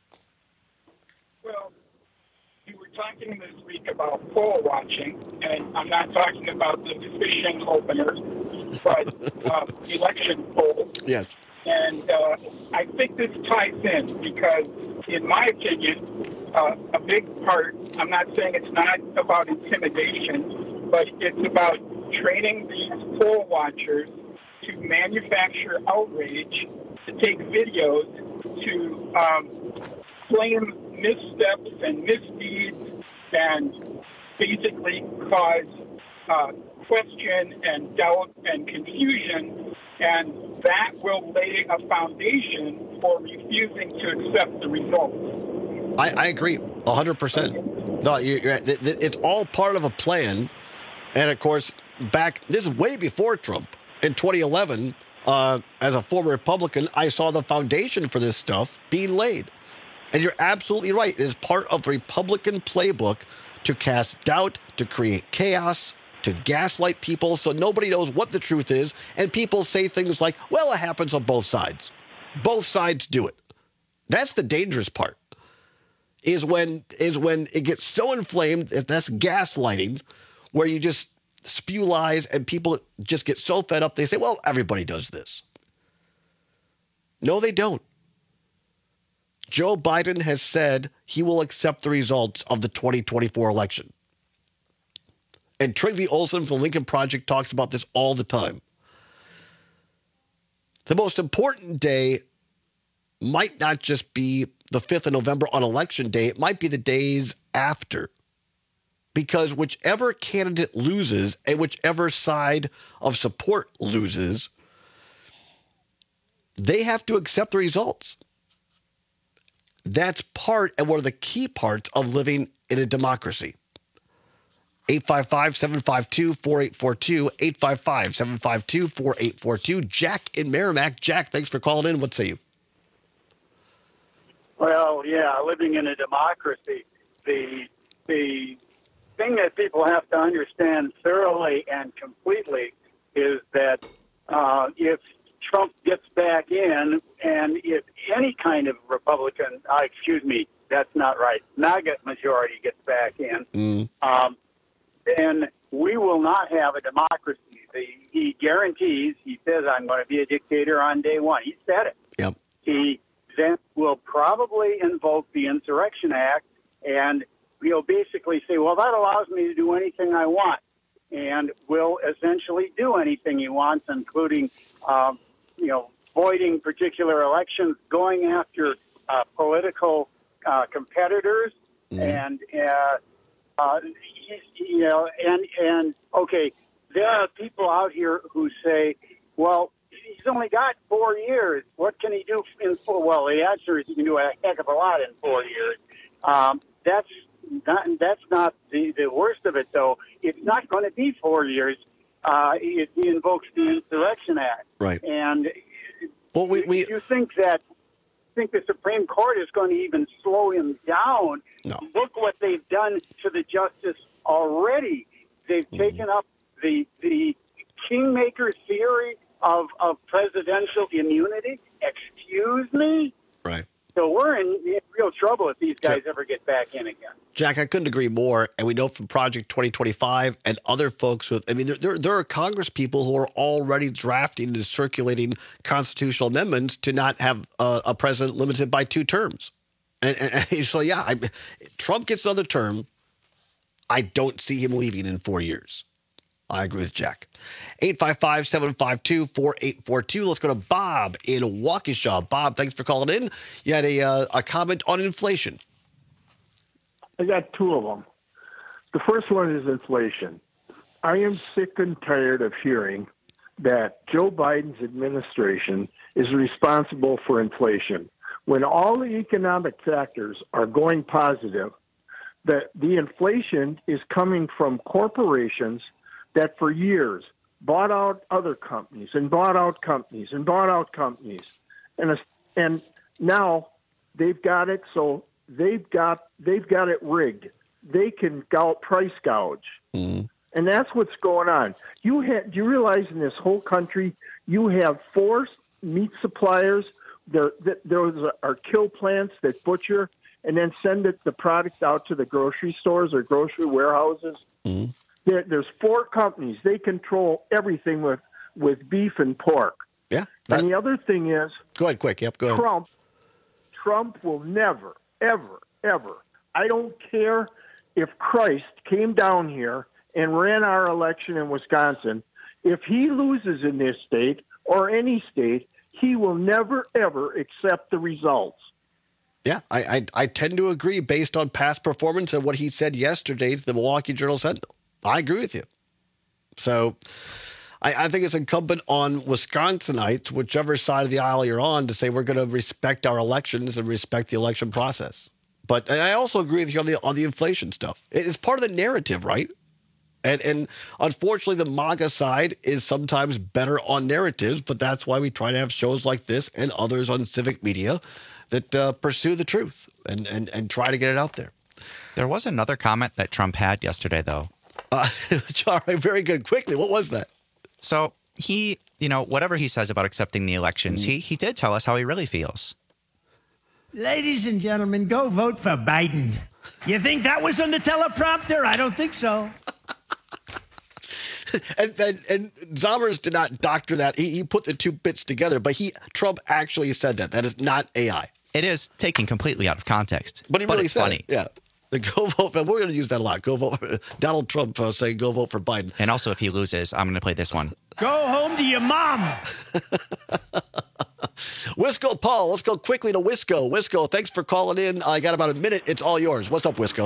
Well, you were talking this week about poll watching, and I'm not talking about the fishing opener, but uh, election polls.
Yes.
And uh, I think this ties in because, in my opinion, uh, a big part, I'm not saying it's not about intimidation, but it's about training these poll watchers to manufacture outrage, to take videos, to um, blame missteps and misdeeds, and basically cause uh, question and doubt and confusion, and that will lay a foundation for refusing to accept the results.
I, I agree one hundred percent. No, you, you're, it's all part of a plan. And, of course, back, this is way before Trump. In twenty eleven, uh, as a former Republican, I saw the foundation for this stuff being laid. And you're absolutely right. It is part of the Republican playbook to cast doubt, to create chaos, to gaslight people so nobody knows what the truth is. And people say things like, well, it happens on both sides. Both sides do it. That's the dangerous part, is when is when it gets so inflamed, that's gaslighting, where you just spew lies and people just get so fed up, they say, well, everybody does this. No, they don't. Joe Biden has said he will accept the results of the twenty twenty-four election. And Trygve Olsen from the Lincoln Project talks about this all the time. The most important day might not just be the fifth of November on election day. It might be the days after. Because whichever candidate loses and whichever side of support loses, they have to accept the results. That's part and one of the key parts of living in a democracy. eight five five, seven five two, four eight four two, eight five five, seven five two, four eight four two. Jack in Merrimack. Jack, thanks for calling in. What say you?
Well, yeah, living in a democracy, the the thing that people have to understand thoroughly and completely is that uh, if Trump gets back in, and if any kind of Republican, uh, excuse me, that's not right, MAGA majority gets back in,
mm.
um, then we will not have a democracy. The, he guarantees, he says, I'm going to be a dictator on day one. He said it.
Yep.
He then will probably invoke the Insurrection Act, and he'll basically say, well, that allows me to do anything I want, and will essentially do anything he wants, including, um, you know, voiding particular elections, going after uh, political uh, competitors,
mm.
and uh, uh, he's, you know, and and okay, there are people out here who say, well, he's only got four years. What can he do in four? Well, the answer is he can do a heck of a lot in four years. Um, that's not, that's not the, the worst of it, though. It's not going to be four years. Uh, if he invokes the Insurrection Act.
Right.
And
well, we, we,
you think that think the Supreme Court is going to even slow him down?
No.
Look what they've done to the justice already. They've mm-hmm. taken up the the kingmaker theory of, of presidential immunity. Excuse me?
Right.
So we're in real trouble if these guys ever get back in again.
Jack, I couldn't agree more. And we know from Project twenty twenty-five and other folks with, I mean, there, there, there are Congress people who are already drafting and circulating constitutional amendments to not have uh, a president limited by two terms. And, and, and so, yeah, I, Trump gets another term. I don't see him leaving in four years. I agree with Jack. eight five five, seven five two, four eight four two. Let's go to Bob in Waukesha. Bob, thanks for calling in. You had a, uh, a comment on inflation.
I got two of them. The first one is inflation. I am sick and tired of hearing that Joe Biden's administration is responsible for inflation. When all the economic factors are going positive, that the inflation is coming from corporations that for years bought out other companies and bought out companies and bought out companies. And, and now they've got it so they've got they've got it rigged. They can gou- price gouge. Mm-hmm. And that's what's going on. You ha- do you realize in this whole country you have four meat suppliers? There, those are kill plants that butcher and then send it, the product out to the grocery stores or grocery warehouses. Mm-hmm. There, there's four companies. They control everything with, with beef and pork.
Yeah.
That, and the other thing is...
Go ahead, quick. Yep, go ahead.
Trump, Trump will never, ever, ever, I don't care if Christ came down here and ran our election in Wisconsin, if he loses in this state or any state, he will never, ever accept the results.
Yeah, I, I I tend to agree based on past performance and what he said yesterday to the Milwaukee Journal-Sentinel. I agree with you. So I, I think it's incumbent on Wisconsinites, whichever side of the aisle you're on, to say we're going to respect our elections and respect the election process. But and I also agree with you on the on the inflation stuff. It's part of the narrative, right? And and unfortunately, the MAGA side is sometimes better on narratives, but that's why we try to have shows like this and others on civic media that uh, pursue the truth and, and, and try to get it out there.
There was another comment that Trump had yesterday, though.
Uh, Charlie, very good. Quickly, what was that?
So he, you know, whatever he says about accepting the elections, mm-hmm. he he did tell us how he really feels.
Ladies and gentlemen, go vote for Biden. You think that was on the teleprompter? I don't think so.
And, and and Zommers did not doctor that. He, he put the two bits together, but he Trump actually said that. That is not A I.
It is taken completely out of context.
But he really
but it's
said
funny.
It. Yeah. The go vote. We're going to use that a lot. Go vote for Donald Trump uh, saying go vote for Biden.
And also, if he loses, I'm going to play this one.
Go home to your mom.
Wisco Paul, let's go quickly to Wisco. Wisco, thanks for calling in. I got about a minute. It's all yours. What's up, Wisco?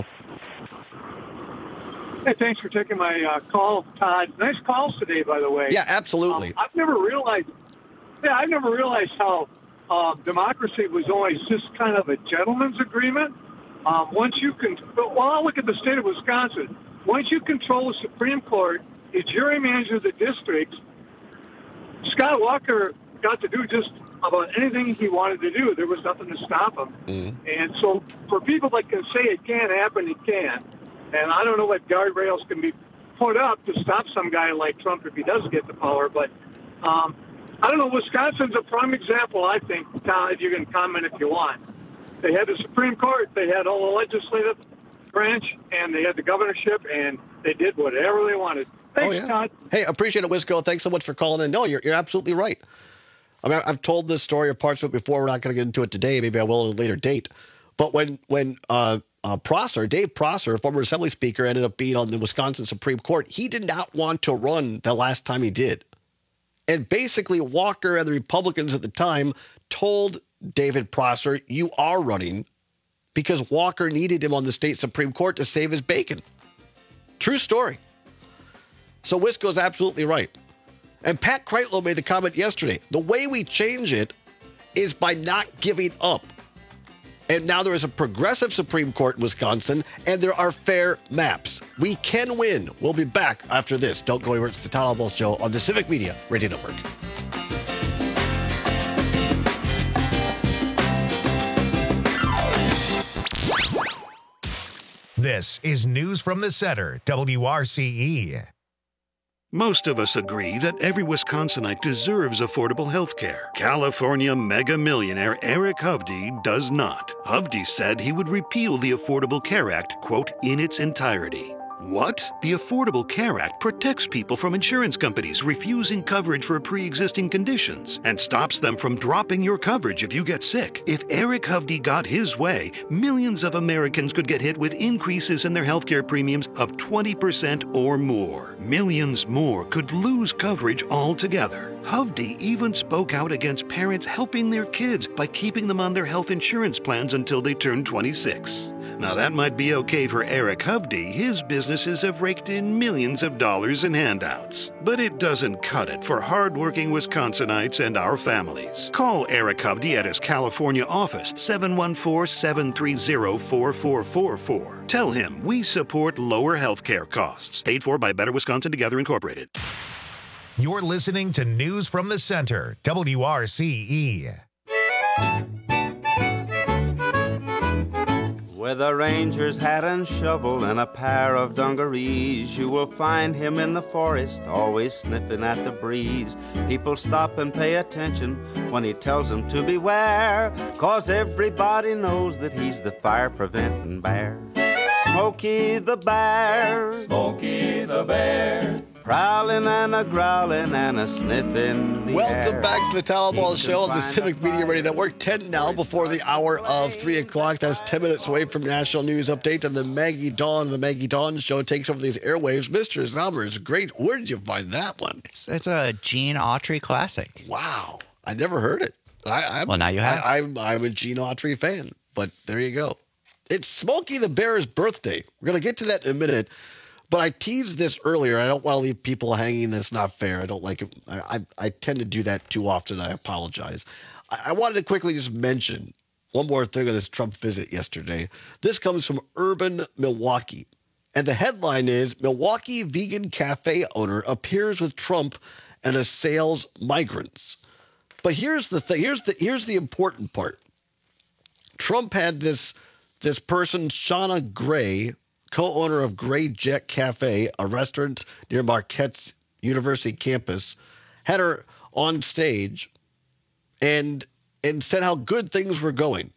Hey, thanks for taking my uh, call, Todd. Nice calls today, by the way.
Yeah, absolutely.
Um, I've never realized. Yeah, I never realized how uh, democracy was always just kind of a gentleman's agreement. Um, once you can, well, I'll look at the state of Wisconsin. Once you control the Supreme Court, you gerrymander the districts. Scott Walker got to do just about anything he wanted to do. There was nothing to stop him. Mm-hmm. And so, for people that can say it can't happen, it can. And I don't know what guardrails can be put up to stop some guy like Trump if he does get the power. But um, I don't know. Wisconsin's a prime example, I think. Todd, you can comment if you want. They had the Supreme Court, they had all the legislative branch, and they had the governorship, and they did whatever they wanted. Thanks,
oh, yeah.
Todd.
Hey, appreciate it, Wisco. Thanks so much for calling in. No, you're you're absolutely right. I mean, I've told this story or parts of it before. We're not going to get into it today. Maybe I will at a later date. But when when uh, uh, Prosser, Dave Prosser, former Assembly Speaker, ended up being on the Wisconsin Supreme Court, he did not want to run the last time he did. And basically, Walker and the Republicans at the time told David Prosser, you are running, because Walker needed him on the state Supreme Court to save his bacon. True story. So Wisco's absolutely right. And Pat Kreitlow made the comment yesterday. The way we change it is by not giving up. And now there is a progressive Supreme Court in Wisconsin, and there are fair maps. We can win. We'll be back after this. Don't go anywhere. It's the Todd Albaugh Show on the Civic Media Radio Network.
This is News from the Center, W R C E.
Most of us agree that every Wisconsinite deserves affordable health care. California mega millionaire Eric Hovde does not. Hovde said he would repeal the Affordable Care Act, quote, in its entirety. What? The Affordable Care Act protects people from insurance companies refusing coverage for pre-existing conditions and stops them from dropping your coverage if you get sick. If Eric Hovde got his way, millions of Americans could get hit with increases in their healthcare premiums of twenty percent or more. Millions more could lose coverage altogether. Hovde even spoke out against parents helping their kids by keeping them on their health insurance plans until they turn twenty-six. Now that might be okay for Eric Hovde. His businesses have raked in millions of dollars in handouts. But it doesn't cut it for hardworking Wisconsinites and our families. Call Eric Hovde at his California office, seven one four, seven three zero, four four four four. Tell him we support lower health care costs. Paid for by Better Wisconsin Together Incorporated.
You're listening to News from the Center, W R C E.
With a ranger's hat and shovel and a pair of dungarees, you will find him in the forest, always sniffing at the breeze. People stop and pay attention when he tells them to beware, 'cause everybody knows that he's the fire-preventing bear. Smokey the Bear, Smokey the Bear, prowling and a growling and a sniffing the
Welcome
air.
back to the Town Ball
He
Show on the
can
Civic
find
Media Radio Network. ten now before the hour of three o'clock. That's ten minutes away from National News Update. And the Maggie Dawn, the Maggie Dawn Show takes over these airwaves. Mister Zomers, great. Where did you find that one?
It's, it's a Gene Autry classic.
Wow. I never heard it. I, I'm,
Well, now you have.
I, I'm, I'm a Gene Autry fan, but there you go. It's Smokey the Bear's birthday. We're going to get to that in a minute. But I teased this earlier. I don't want to leave people hanging. That's not fair. I don't like it. I, I, I tend to do that too often. I apologize. I, I wanted to quickly just mention one more thing on this Trump visit yesterday. This comes from Urban Milwaukee. And the headline is, Milwaukee vegan cafe owner appears with Trump and assails migrants. But here's the thing. Here's the, here's the important part. Trump had this, this person, Shauna Gray, co-owner of Gray Jet Cafe, a restaurant near Marquette's University campus, had her on stage and and said how good things were going.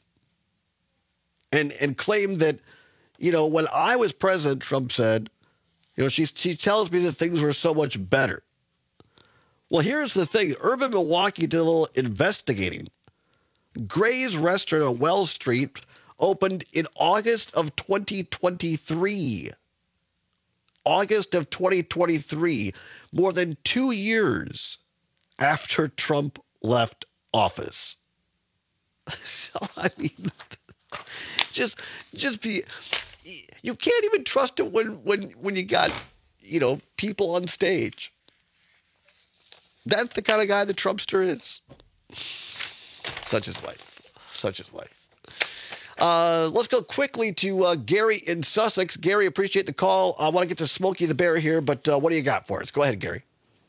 And and claimed that, you know, when I was president, Trump said, you know, she, she tells me that things were so much better. Well, here's the thing. Urban Milwaukee did a little investigating. Gray's restaurant on Wells Street opened in August of twenty twenty-three. August of twenty twenty-three, more than two years after Trump left office. So, I mean, just, just be, you can't even trust it when, when, when you got, you know, people on stage. That's the kind of guy the Trumpster is. Such is life. Such is life. Uh, let's go quickly to uh, Gary in Sussex. Gary, appreciate the call. I want to get to Smokey the Bear here, but uh, what do you got for us? Go ahead, Gary.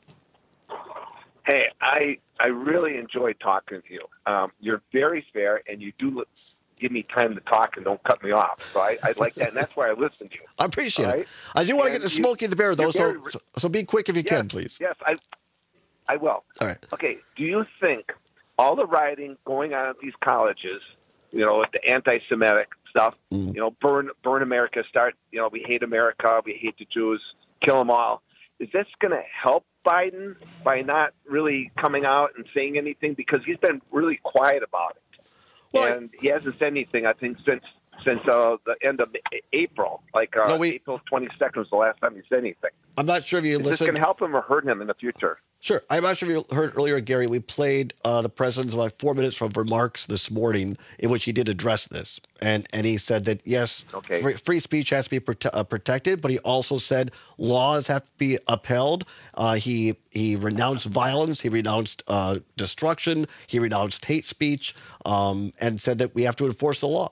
Hey, I I really enjoy talking with you. Um, you're very fair, and you do give me time to talk and don't cut me off. So I, I like that, and that's why I listen to you.
I appreciate
All
it.
right?
I do want to
And
get to
you-
Smokey the Bear, though,
you're
so,
very-
so so be quick if you
Yes,
can, please.
Yes, I I will.
All right.
Okay, do you think all the rioting going on at these colleges, you know, with the anti-Semitic stuff,
Mm.
you know, burn burn America, start, you know, we hate America, we hate the Jews, kill them all. Is this going to help Biden by not really coming out and saying anything? Because he's been really quiet about it. and he hasn't said anything, I think, since since uh, the end of April. Like uh,
No, we-
April twenty-second was the last time he said anything.
I'm not sure if you
Is this
listened.
going to help him or hurt him in the future?
Sure. I'm not sure if you heard earlier, Gary, we played uh, the president's like four minutes from remarks this morning in which he did address this. And and he said that, yes,
Okay.
free, free speech has to be prote- uh, protected, but he also said laws have to be upheld. Uh, he, he renounced violence. He renounced uh, destruction. He renounced hate speech um, and said that we have to enforce the law.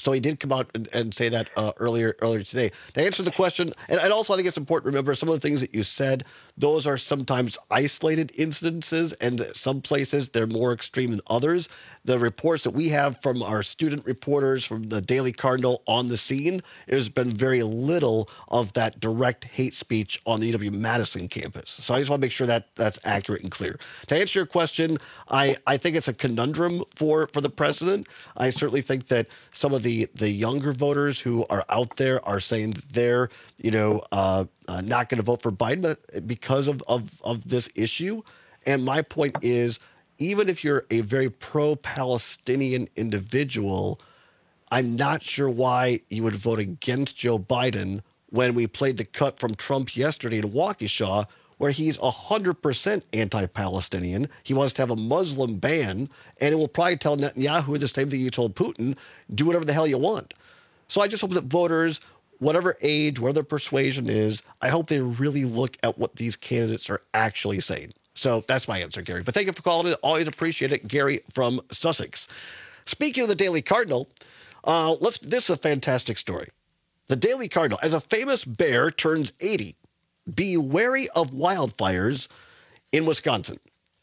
So he did come out and, and say that uh, earlier earlier today. To answer the question, and, and also I think it's important to remember some of the things that you said, those are sometimes isolated incidences, and some places they're more extreme than others. The reports that we have from our student reporters from the Daily Cardinal on the scene, there's been very little of that direct hate speech on the U W-Madison campus. So I just want to make sure that that's accurate and clear. To answer your question, I, I think it's a conundrum for, for the president. I certainly think that some of the, the younger voters who are out there are saying that they're, you know, uh, uh, not going to vote for Biden because of, of, of this issue. And my point is, even if you're a very pro-Palestinian individual, I'm not sure why you would vote against Joe Biden when we played the cut from Trump yesterday to Waukesha, where he's one hundred percent anti-Palestinian. He wants to have a Muslim ban, and it will probably tell Netanyahu the same thing he told Putin, do whatever the hell you want. So I just hope that voters, whatever age, whatever their persuasion is, I hope they really look at what these candidates are actually saying. So that's my answer, Gary. But thank you for calling it. Always appreciate it. Gary from Sussex. Speaking of the Daily Cardinal, uh, let's. this is a fantastic story. The Daily Cardinal, as a famous bear turns eighty, be wary of wildfires in Wisconsin.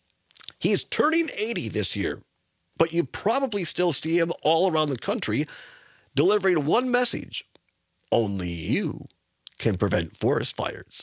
He's turning eighty this year, but you probably still see him all around the country delivering one message: only you can prevent forest fires.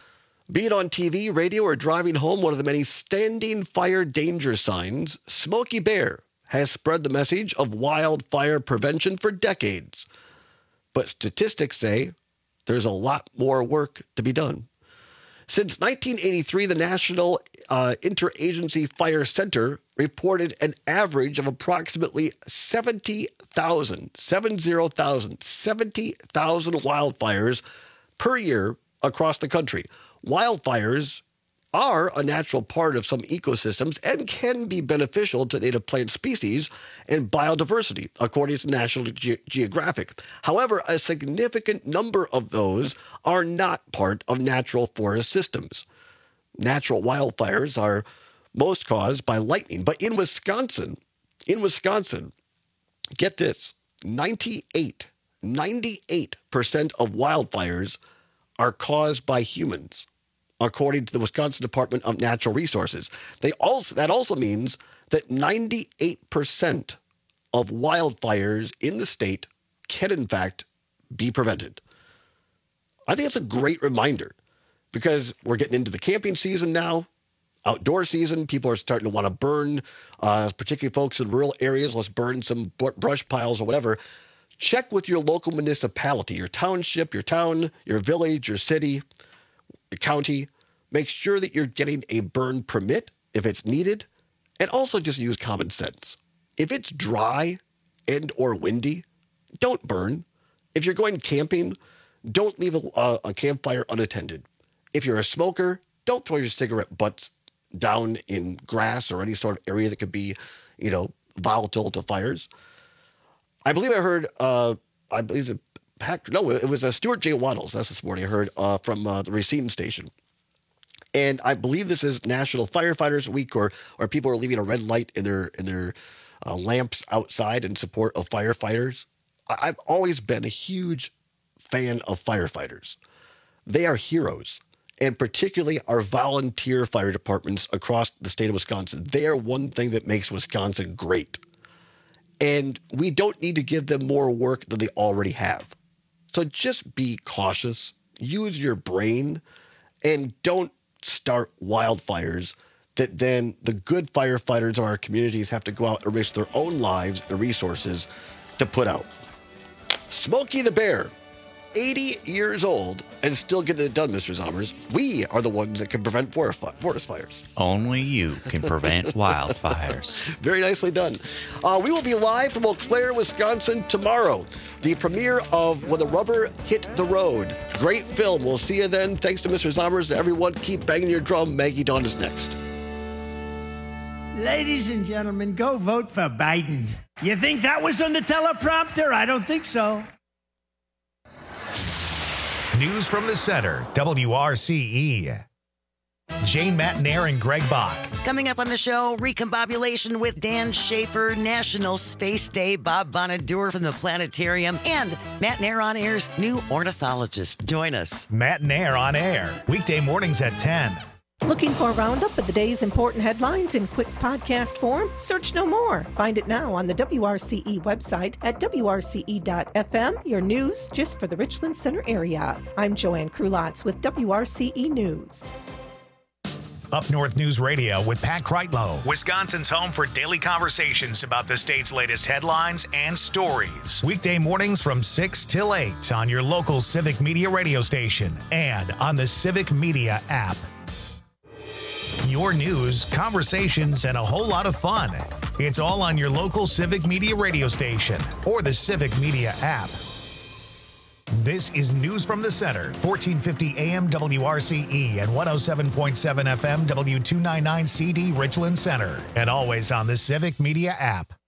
Be it on T V, radio, or driving home, one of the many standing fire danger signs, Smokey Bear has spread the message of wildfire prevention for decades. But statistics say there's a lot more work to be done. Since nineteen eighty-three, the National uh, Interagency Fire Center reported an average of approximately seventy thousand, seventy thousand, seventy thousand wildfires per year across the country. Wildfires are a natural part of some ecosystems and can be beneficial to native plant species and biodiversity, according to National Ge- Geographic. However, a significant number of those are not part of natural forest systems. Natural wildfires are most caused by lightning, but in Wisconsin, in Wisconsin, get this, ninety-eight, ninety-eight percent of wildfires are caused by humans, according to the Wisconsin Department of Natural Resources. They also that also means that ninety-eight percent of wildfires in the state can, in fact, be prevented. I think it's a great reminder because we're getting into the camping season now, outdoor season. People are starting to want to burn, uh, particularly folks in rural areas. Let's burn some brush piles or whatever. Check with your local municipality, your township, your town, your village, your city, your county. Make sure that you're getting a burn permit if it's needed, and also just use common sense. If it's dry and or windy, don't burn. If you're going camping, don't leave a, uh, a campfire unattended. If you're a smoker, don't throw your cigarette butts down in grass or any sort of area that could be, you know, volatile to fires. I believe I heard, uh, I believe it was a, no, it was a Stuart J. Waddles. That's this morning I heard uh, from uh, the Racine station. And I believe this is National Firefighters Week, or or people are leaving a red light in their in their uh, lamps outside in support of firefighters. I, I've always been a huge fan of firefighters. They are heroes, and particularly our volunteer fire departments across the state of Wisconsin. They are one thing that makes Wisconsin great. And we don't need to give them more work than they already have. So just be cautious, use your brain, and don't start wildfires that then the good firefighters of our communities have to go out and risk their own lives and resources to put out. Smokey the Bear, eighty years old and still getting it done, Mister Zommers. We are the ones that can prevent forest fires.
Only you can prevent wildfires.
Very nicely done. Uh, we will be live from Eau Claire, Wisconsin tomorrow. The premiere of When the Rubber Hit the Road. Great film. We'll see you then. Thanks to Mister Zommers and everyone. Keep banging your drum. Maggie Dawn is next.
Ladies and gentlemen, go vote for Biden. You think that was on the teleprompter? I don't think so.
News from the center, W R C E. Jane Matnair and Greg Bach.
Coming up on the show, recombobulation with Dan Schaefer, National Space Day, Bob Bonadur from the Planetarium, and Matt Nair on Air's new ornithologist. Join us.
Matt Nair on Air, weekday mornings at ten.
Looking for a roundup of the day's important headlines in quick podcast form? Search no more. Find it now on the W R C E website at W R C E dot F M. Your news just for the Richland Center area. I'm Joanne Krulotz with W R C E News.
Up North News Radio with Pat Kreitlow, Wisconsin's home for daily conversations about the state's latest headlines and stories. Weekday mornings from six till eight on your local Civic Media radio station and on the Civic Media app. Your news, conversations, and a whole lot of fun. It's all on your local Civic Media radio station or the Civic Media app. This is News from the Center, fourteen fifty A M W R C E and one oh seven point seven F M W two ninety-nine C D Richland Center, and always on the Civic Media app.